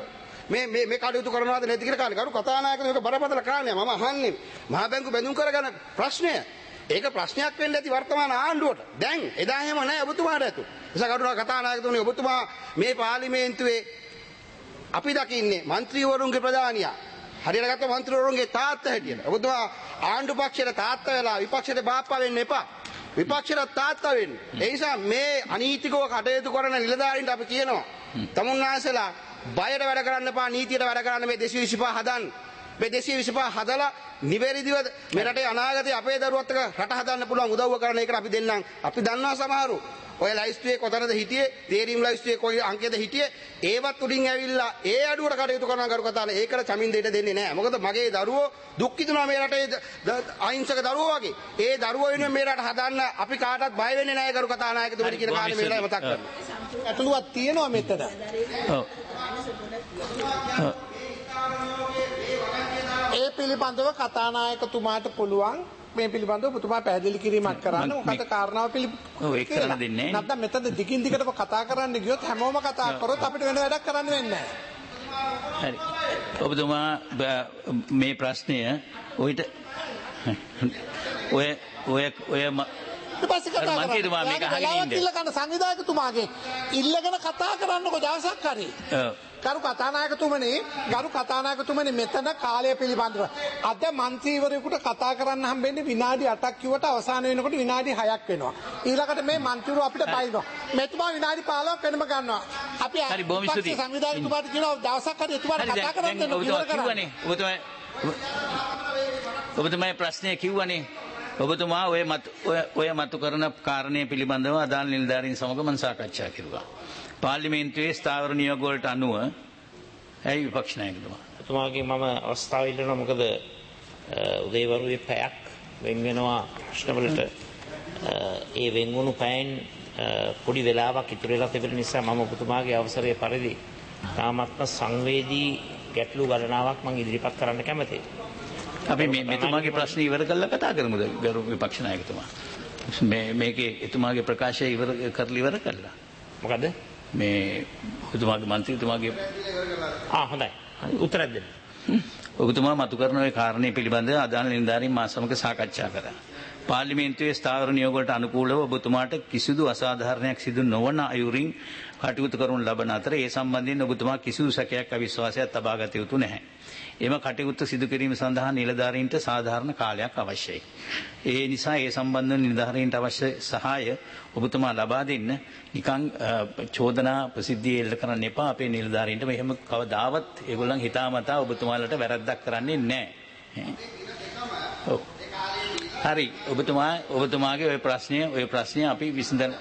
Speaker 13: මේ මේ මේ කටයුතු කරනවාද නැති කියලා කාරණේ. කරු කතානායකතුමනි මේක බරපතල කාරණයක්. මම අහන්නේ මහා බැංකු බැඳුම් කරගෙන ප්‍රශ්නය. ඒක ප්‍රශ්නයක් වෙන්න ඇති වර්තමාන ආණ්ඩුවට. දැන් එදා එහෙම නැහැ ඔබතුමාට ඇතු. නිසා කරුණා කතානායකතුමනි ඔබතුමා මේ පාර්ලිමේන්තුවේ අපි දකින්නේ മന്ത്രിවරුන්ගේ ප්‍රධානියා හරියට ගත්ත മന്ത്രിවරුන්ගේ තාත්තා හැටියට. ඔබතුමා ආණ්ඩු පක්ෂයට තාත්තා වෙලා විපක්ෂයට බාප්පා වෙන්න එපා. විපක්ෂයට තාත්තා වෙන්න. ඒ නිසා මේ අනීතිකව කටයුතු කරන නිලධාරීන්ට අපි කියනවා තමුන්නාසලා බයට වැඩ කරන්න එපා, නීතියට වැඩ කරන්න. මේ දෙසිය විසිපහ හදන්න. මේ දෙසිය විසිපහ හදලා නිවැරදිව මේ රටේ අනාගතයේ අපේ දරුවත් එක්ක රට හදන්න පුළුවන් උදව්ව කරන එකට අපි දෙන්නම්. අපි දන්නවා සමහරු ඔය ලයිස්තුවේ කොතනද හිටියේ, තේරීම් ලයිස්තුවේ කොයි අංකයේද හිටියේ, ඒවත් උඩින් ඇවිල්ලා ඒ අඩුවට කටයුතු කරනවා කරු කතානේ. ඒකට චමින් දෙයට දෙන්නේ නැහැ. මොකද මගේ දරුවෝ දුක් විඳිනවා මේ රටේ අහිංසක දරුවෝ වගේ. ඒ දරුවෝ වෙනුවෙන් මේ රට හදන්න අපි කාටවත් බය වෙන්නේ නැහැ කරු කතානායකතුමනි කියන කාරණේ මේ වෙලාවේ මතක් කරනවා.
Speaker 2: ඇතුළුවක් තියෙනවා මෙතන. ඔව්. ඒ පිළිබඳව කතානායකතුමාට පුළුවන් මේ පිළිබඳව ඔබතුමා පැහැදිලි කිරීමක් කරන්න. මොකද කාරණාව පිළිබඳව
Speaker 1: ඔව් ඒක කරන්න දෙන්නේ නැහැ.
Speaker 2: නැත්නම් මෙතන දිගින් දිගටම කතා කරන්න ගියොත් හැමෝම කතා කරොත් අපිට වෙන වැඩක් කරන්න වෙන්නේ නැහැ.
Speaker 1: හරි. ඔබතුමා මේ ප්‍රශ්නය ඔයිට ඔය ඔය ඔය
Speaker 2: ඊපස්සේ කතා කරනවා. මේක අහගෙන ඉන්න. ඉල්ලගන්න සංවිධායකතුමාගේ ඉල්ලගෙන කතා කරන්නකො දවසක් හරි. ඔව්. ගරු කතානායකතුමනි ගරු කතානායකතුමනි මෙතන කාලය පිළිබඳව අද മന്ത്രിවරයෙකුට කතා කරන්න හම්බෙන්නේ විනාඩි අටක් කිව්වට අවසාන වෙනකොට විනාඩි හයක් වෙනවා. ඊළඟට මේ മന്ത്രിවරු අපිට බයිනවා. මෙතුමා විනාඩි පහළොවක් වෙනම ගන්නවා. අපි
Speaker 1: හරි බොහොම ස්තුතියි.
Speaker 2: සංවිධායකතුමාට කියනවා දවසක් හරි එතුමාට කතා කරන්න දෙන්න
Speaker 1: ඔබතුමා කිව්වනේ. ඔබතුමා ඔබතුමා ප්‍රශ්නය කිව්වනේ. ඔබතුමා ඔය මත ඔය මතු කරන කාරණේ පිළිබඳව අදාළ නිලධාරීන් සමග මම සාකච්ඡා කරුවා. පාර්ලිමේන්තුවේ ස්ථාවර නියෝග වලට අනුව ඇයි විපක්ෂ නායකතුමා?
Speaker 10: එතුමාගේ මම අවස්ථාව ඉල්ලනවා. මොකද උදේවරුේ පැයක් වෙන් වෙනවා ප්‍රශ්නවලට. ඒ වෙන් වුණු පැයෙන් පොඩි වෙලාවක් ඉතුරු වෙලා තිබෙන නිසා මම ඔබතුමාගේ අවසරය පරිදි තාමත්ම සංවේදී ගැටලු ගණනාවක් මම ඉදිරිපත් කරන්න කැමතියි.
Speaker 1: අපි මේ මෙතුමාගේ ප්‍රශ්න ඉවර කරලා කතා කරමුද ගරු විපක්ෂ නායකතුමා? මේ මේකේ එතුමාගේ ප්‍රකාශය ඉවර කරලා ඉවර කළා.
Speaker 10: මොකද?
Speaker 1: මේ ඔබතුමාගේ මන්ත්‍රීතුමාගේ
Speaker 10: ආ හොඳයි. උත්තරයක් දෙන්න.
Speaker 1: ඔබතුමා මතු කරන ওই කාරණේ පිළිබඳව අදාළ නිලධාරීන් මා සමග සාකච්ඡා කළා. පාර්ලිමේන්තුවේ ස්ථාවර නියෝග වලට අනුකූලව ඔබතුමාට කිසිදු අසාධාරණයක් සිදු නොවන අයුරින් කටයුතු කරනු ලබන අතර ඒ සම්බන්ධයෙන් ඔබතුමා කිසිදු සැකයක් අවිශ්වාසයක් තබා ගත යුතු නැහැ. එම කටයුතු සිදු කිරීම සඳහා නිලධාරීන්ට සාධාරණ කාලයක් අවශ්‍යයි. ඒ නිසා ඒ සම්බන්ධ නිලධාරීන්ට අවශ්‍ය සහාය ඔබතුමා ලබා දෙන්න. නිකන් චෝදනා ප්‍රසිද්ධිය එල්ල කරන්න එපා. අපේ නිලධාරීන්ට මෙහෙම කවදාවත් ඒගොල්ලන් හිතාමතා ඔබතුමාලට වැරද්දක් කරන්නේ නැහැ. ඔව්. හරි. ඔබතුමා ඔබතුමාගේ ওই ප්‍රශ්නය ওই ප්‍රශ්නය අපි විසඳන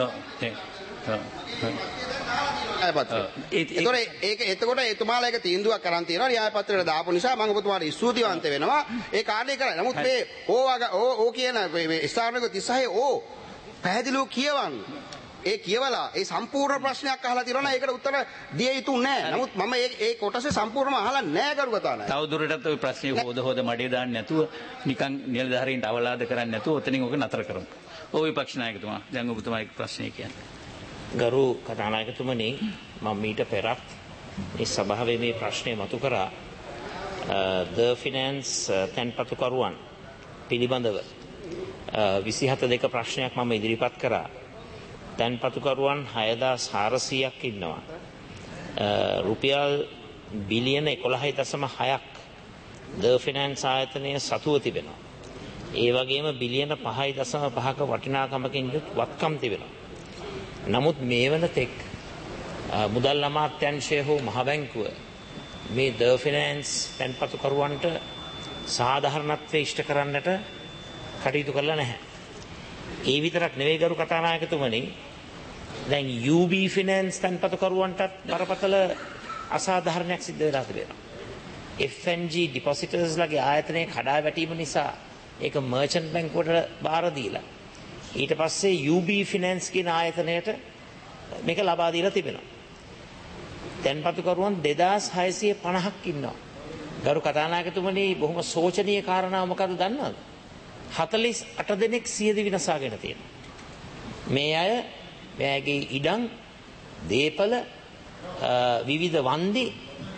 Speaker 13: ඒතකොට ඒක එතකොට එතුමාලා ඒක තීන්දුවක් කරන් තියෙනවා. න්‍යාය පත්‍රයට දාපු නිසා මම ඔබතුමාට ස්තුතිවන්ත වෙනවා. ඒ කාර්යය කරා. නමුත් මේ ඕ ඕ කියන මේ ස්ථානක තිස්හය ඕ පැහැදිලිව කියවන්න. ඒ කියවලා ඒ සම්පූර්ණ ප්‍රශ්නයක් අහලා තියෙනවා. ඒකට උත්තර දිය යුතු නැහැ. නමුත් මම ඒ ඒ කොටසේ සම්පූර්ණව අහලා නැහැ කරු කතානායක.
Speaker 1: තවදුරටත් ওই ප්‍රශ්නේ හොද හොද මඩේ දාන්න නැතුව නිකන් නිලධාරීන්ට අවලාද කරන්නේ නැතුව ඔතනින් ඔක නතර කරමු. ඔව් විපක්ෂ නායකතුමා දැන් ඔබතුමාගේ ප්‍රශ්නේ කියන්නේ.
Speaker 10: ගරු කතානායකතුමනි මම මීට පෙරත් මේ සභාවේ මේ ප්‍රශ්නය මතු කරා. ද ෆිනෑන්ස් තැන්පතුකරුවන් පිළිබඳව විසිහත දෙක ප්‍රශ්නයක් මම ඉදිරිපත් කරා. තැන්පතුකරුවන් හයදාස් හාරසීයක් ඉන්නවා. රුපියල් බිලියන එකොළහයි දශම හයක් ද ෆිනෑන්ස් ආයතනය සතුව තිබෙනවා. ඒ වගේම බිලියන පහයි දශම පහක වටිනාකමකින් යුත් වත්කම් තිබෙනවා. නමුත් මේ වන තෙක් මුදල් අමාත්‍යංශය හෝ මහ බැංකුව මේ ද ෆිනෑන්ස් තැන්පතුකරුවන්ට සාධාරණත්වය ඉෂ්ට කරන්නට කටයුතු කරලා නැහැ. ඒ විතරක් නෙවෙයි ගරු කතානායකතුමනි, දැන් යූ බී ෆිනෑන්ස් තැන්පතුකරුවන්ටත් බරපතල අසාධාරණයක් සිද්ධ වෙලා තිබෙනවා. එෆ් එන් ජී ඩිපොසිටර්ස්ලාගේ ආයතනයේ කඩා වැටීම නිසා ඒක මර්චන්ට් බැංකුවට බාර දීලා ඊට පස්සේ යූ බී ෆිනෑන්ස් කියන ආයතනයට මේක ලබා දීලා තිබෙනවා. තැන්පතුකරුවන් දෙදාස් හයසිය පනහක් ඉන්නවා. ගරු කතානායකතුමනි, බොහොම සෝචනීය කාරණා මොකද දන්නවද? හතළිස් අට දෙනෙක් සියදි විනාශාගෙන තියෙනවා. මේ අය මෙයාගේ ඉඩම්, දීපල, විවිධ වන්දි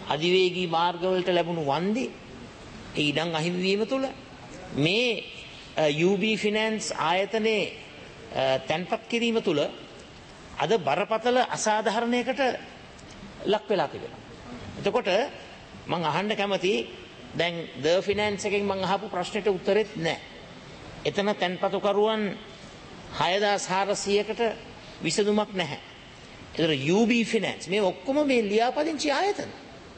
Speaker 10: අධිවේගී මාර්ගවලට ලැබුණු වන්දි ඒ ඉඩම් අහිමි වීම තුළ මේ යූ බී ෆිනෑන්ස් ආයතනයේ තැන්පත් කිරීම තුළ අද බරපතල අසාධාරණයකට ලක් වෙලා තිබෙනවා. එතකොට මම අහන්න කැමති දැන් ද ෆිනෑන්ස් එකෙන් මම අහපු ප්‍රශ්නෙට උත්තරෙත් නැහැ. එතන තැන්පතුකරුවන් හයදාස් හාරසීයකට විසඳුමක් නැහැ. ඒතර යූ බී ෆිනෑන්ස් මේ ඔක්කොම මේ ලියාපදිංචි ආයතන.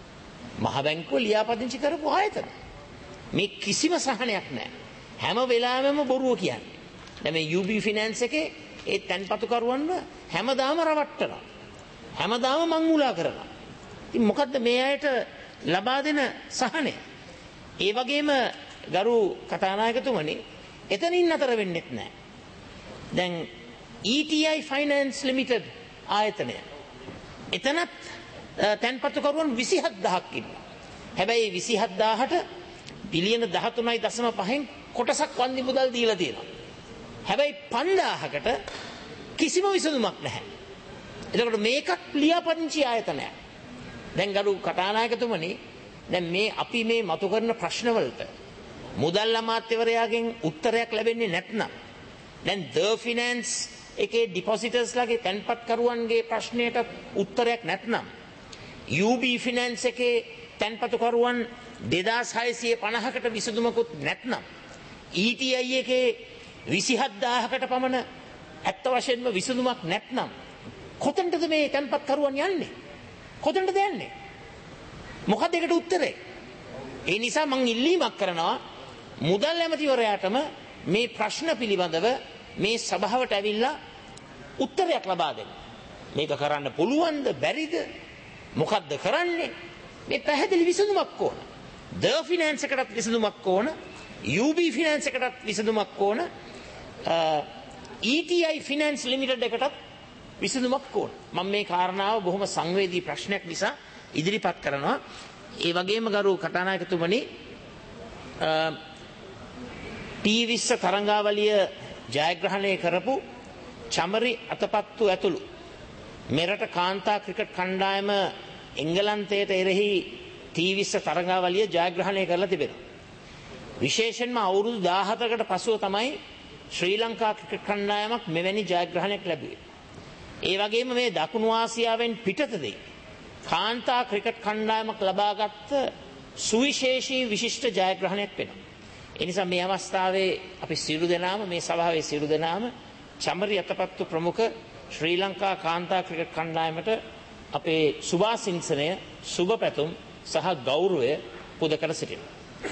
Speaker 10: මහ බැංකුව ලියාපදිංචි කරපු ආයතන. මේ කිසිම සහනයක් නැහැ. හැම වෙලාවෙම බොරුව කියන්නේ. දැන් මේ යූ බී ෆිනෑන්ස් එකේ ඒ තැන්පතුකරුවන්ව හැමදාම රවට්ටනවා. හැමදාම මංගුලා කරනවා. ඉතින් මොකද්ද මේ අයට ලබා දෙන සහනය? ඒ වගේම ගරු කතානායකතුමනි එතනින් අතර වෙන්නෙත් නැහැ. දැන් E T I finance limited ආයතනය. එතනත් තැන්පතුකරුවන් විසිහත් දහසක් ඉන්නවා. හැබැයි විසිහත් දහසට බිලියන දහතුනයි දශම පහෙන් කොටසක් වන්දි මුදල් දීලා තියෙනවා. හැබැයි පන්දාහකට කිසිම විසඳුමක් නැහැ. එතකොට මේකත් ලියාපදිංචි ආයතනයක්. දැන් ගරු කතානායකතුමනි දැන් මේ අපි මේ මතු කරන ප්‍රශ්නවලට මුදල් අමාත්‍යවරයාගෙන් උත්තරයක් ලැබෙන්නේ නැත්නම් දැන් ද ෆිනෑන්ස් එකේ ඩිපොසිටර්ස්ලාගේ තැන්පත්කරුවන්ගේ ප්‍රශ්නයට උත්තරයක් නැත්නම් යූ බී ෆිනෑන්ස් එකේ තැන්පතුකරුවන් දෙදාස් හයසිය පනහකට විසඳුමකුත් නැත්නම් ඊ ටී ආයි එකේ විසිහත් දහසකට පමණ ඇත්ත වශයෙන්ම විසඳුමක් නැත්නම් කොතනටද මේ තැන්පත්කරුවන් යන්නේ? කොතනටද යන්නේ? මොකක්ද ඒකට උත්තරේ? ඒ නිසා මම ඉල්ලීමක් කරනවා මුදල් ඇමතිවරයාටම මේ ප්‍රශ්න පිළිබඳව මේ සභාවට ඇවිල්ලා උත්තරයක් ලබා දෙන්න. මේක කරන්න පුළුවන්ද බැරිද? මොකද්ද කරන්නේ? මේ පැහැදිලි විසඳුමක් ඕන. ද ෆිනෑන්ස් එකටත් විසඳුමක් ඕන. යූ බී ෆිනෑන්ස් එකටත් විසඳුමක් ඕන. E T I finance limited එකටත් විසඳුමක් ඕන. මම මේ කාරණාව බොහොම සංවේදී ප්‍රශ්නයක් නිසා ඉදිරිපත් කරනවා. ඒ වගේම ගරු කතානායකතුමනි ටී විස්ස තරංගාවලිය ජයග්‍රහණය කරපු චමරි අතපත්තු ඇතුළු මෙරට කාන්තා ක්‍රිකට් කණ්ඩායම එංගලන්තයට එරෙහි ටී විස්ස තරංගාවලිය ජයග්‍රහණය කරලා තිබෙනවා. විශේෂයෙන්ම අවුරුදු දාහතකට පසුව තමයි ශ්‍රී ලංකා ක්‍රිකට් කණ්ඩායමක් මෙවැනි ජයග්‍රහණයක් ලැබුවේ. ඒ වගේම මේ දකුණු ආසියාවෙන් පිටතදී කාන්තා ක්‍රිකට් කණ්ඩායමක් ලබාගත් සුවිශේෂී විශිෂ්ට ජයග්‍රහණයක් වෙනවා. ඒ නිසා මේ අවස්ථාවේ අපි සියලු දෙනාම මේ සභාවේ සියලු දෙනාම චමරි අතපත්තු ප්‍රමුඛ ශ්‍රී ලංකා කාන්තා ක්‍රිකට් කණ්ඩායමට අපේ සුභාසිංසනය සුබ පැතුම් සහ ගෞරවය පුද කර සිටිනවා.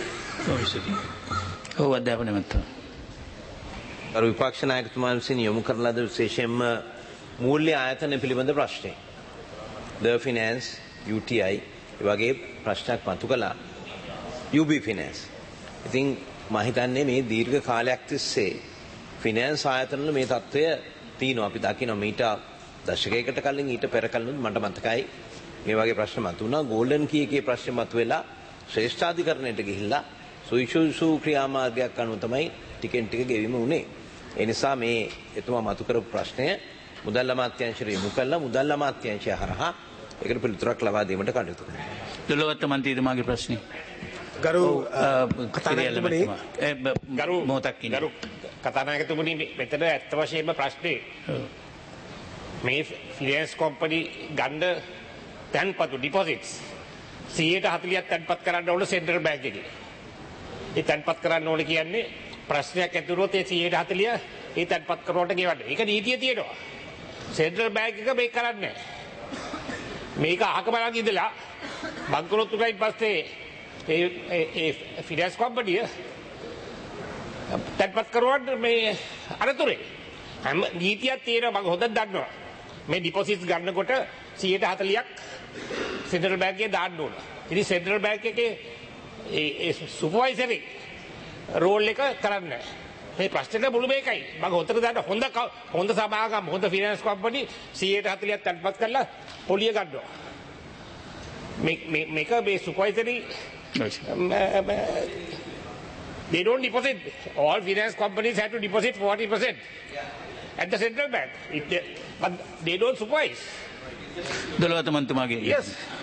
Speaker 1: ඔව් අධ්‍යාපන මන්ත්‍රී.
Speaker 3: අර විපක්ෂ නායකතුමා විසින් යොමු කරන ලද විශේෂයෙන්ම මූල්‍ය ආයතන පිළිබඳ ප්‍රශ්නය. ද ෆිනෑන්ස් යූ ටී ආයි වගේ ප්‍රශ්නයක් මතු කළා. U B finance. ඉතින් මම හිතන්නේ මේ දීර්ඝ කාලයක් තිස්සේ ෆිනෑන්ස් ආයතනවල මේ තත්ත්වය තියෙනවා. අපි දකිනවා මීට දශකයකට කලින් ඊට පෙර කලින් මට මතකයි මේ වගේ ප්‍රශ්න මතුවුණා. ගෝල්ඩන් කී එකේ ප්‍රශ්න මතුවෙලා ශ්‍රේෂ්ඨාධිකරණයට ගිහිල්ලා සුවිශේෂ ක්‍රියාමාර්ගයක් අනුව තමයි ටිකෙන් ටික ගෙවීම වුණේ. ඒ නිසා මේ එතුමා මතු කරපු ප්‍රශ්නය මුදල් අමාත්‍යාංශයට යොමු කළා. මුදල් අමාත්‍යාංශය හරහා ඒකට පිළිතුරක් ලබා දීමට කටයුතු කරනවා.
Speaker 1: දොළොවත් මන්ත්‍රීතුමාගේ ප්‍රශ්නේ.
Speaker 8: ගරු කතානායකතුමනි ගරු
Speaker 1: මොහොතක් ඉන්න.
Speaker 8: ගරු කතානායකතුමනි මෙතන ඇත්ත වශයෙන්ම ප්‍රශ්නේ මේ ෆිනෑන්ස් කම්පැනි ගන්න තැන්පතු ඩිපොසිට්ස් සියයට හතළිහක් තැන්පත් කරන්න ඕන සෙන්ට්‍රල් බැංක් එකේ. ඒ තැන්පත් කරන්න ඕන කියන්නේ ප්‍රශ්නයක් ඇති වුණොත් ඒ සියයට හතළිහ ඒ තැන්පත් කරනකොට ගෙවන්න. ඒක නීතිය තියෙනවා. සෙන්ට්‍රල් බැංක් එක මේක කරන්නේ නැහැ. මේක අහක බලන් ඉඳලා බංකොලොත් උනායින් පස්සේ ඒ ඒ ෆිනෑන්ස් කම්පැනිය තැන්පත් කරවන්න මේ අරතුරේ හැම නීතියක් තියෙනවා. මම හොඳට දන්නවා. මේ ඩිපොසිට්ස් ගන්නකොට සියයට හතළිහක් සෙන්ට්‍රල් බැංක් එකේ දාන්න ඕන. ඉතින් සෙන්ට්‍රල් බැංක් එකේ ඒ ඒ සුපර්වයිසරි රෝල් එක කරන්නේ මේ ප්‍රශ්නෙට මුළු මේකයි. මම උත්තර දාන්න හොඳ හොඳ සමාගම් හොඳ ෆිනෑන්ස් කම්පැනි සියයට හතළිහක් තැන්පත් කරලා පොලිය ගන්නවා. මේ මේක මේ සුපර්වයිසරි they don't deposit. All finance companies have to deposit forty percent at the central bank. If they, but they don't supervise.
Speaker 1: දොළොවත් මන්ත්‍රීතුමාගේ.
Speaker 8: Yes.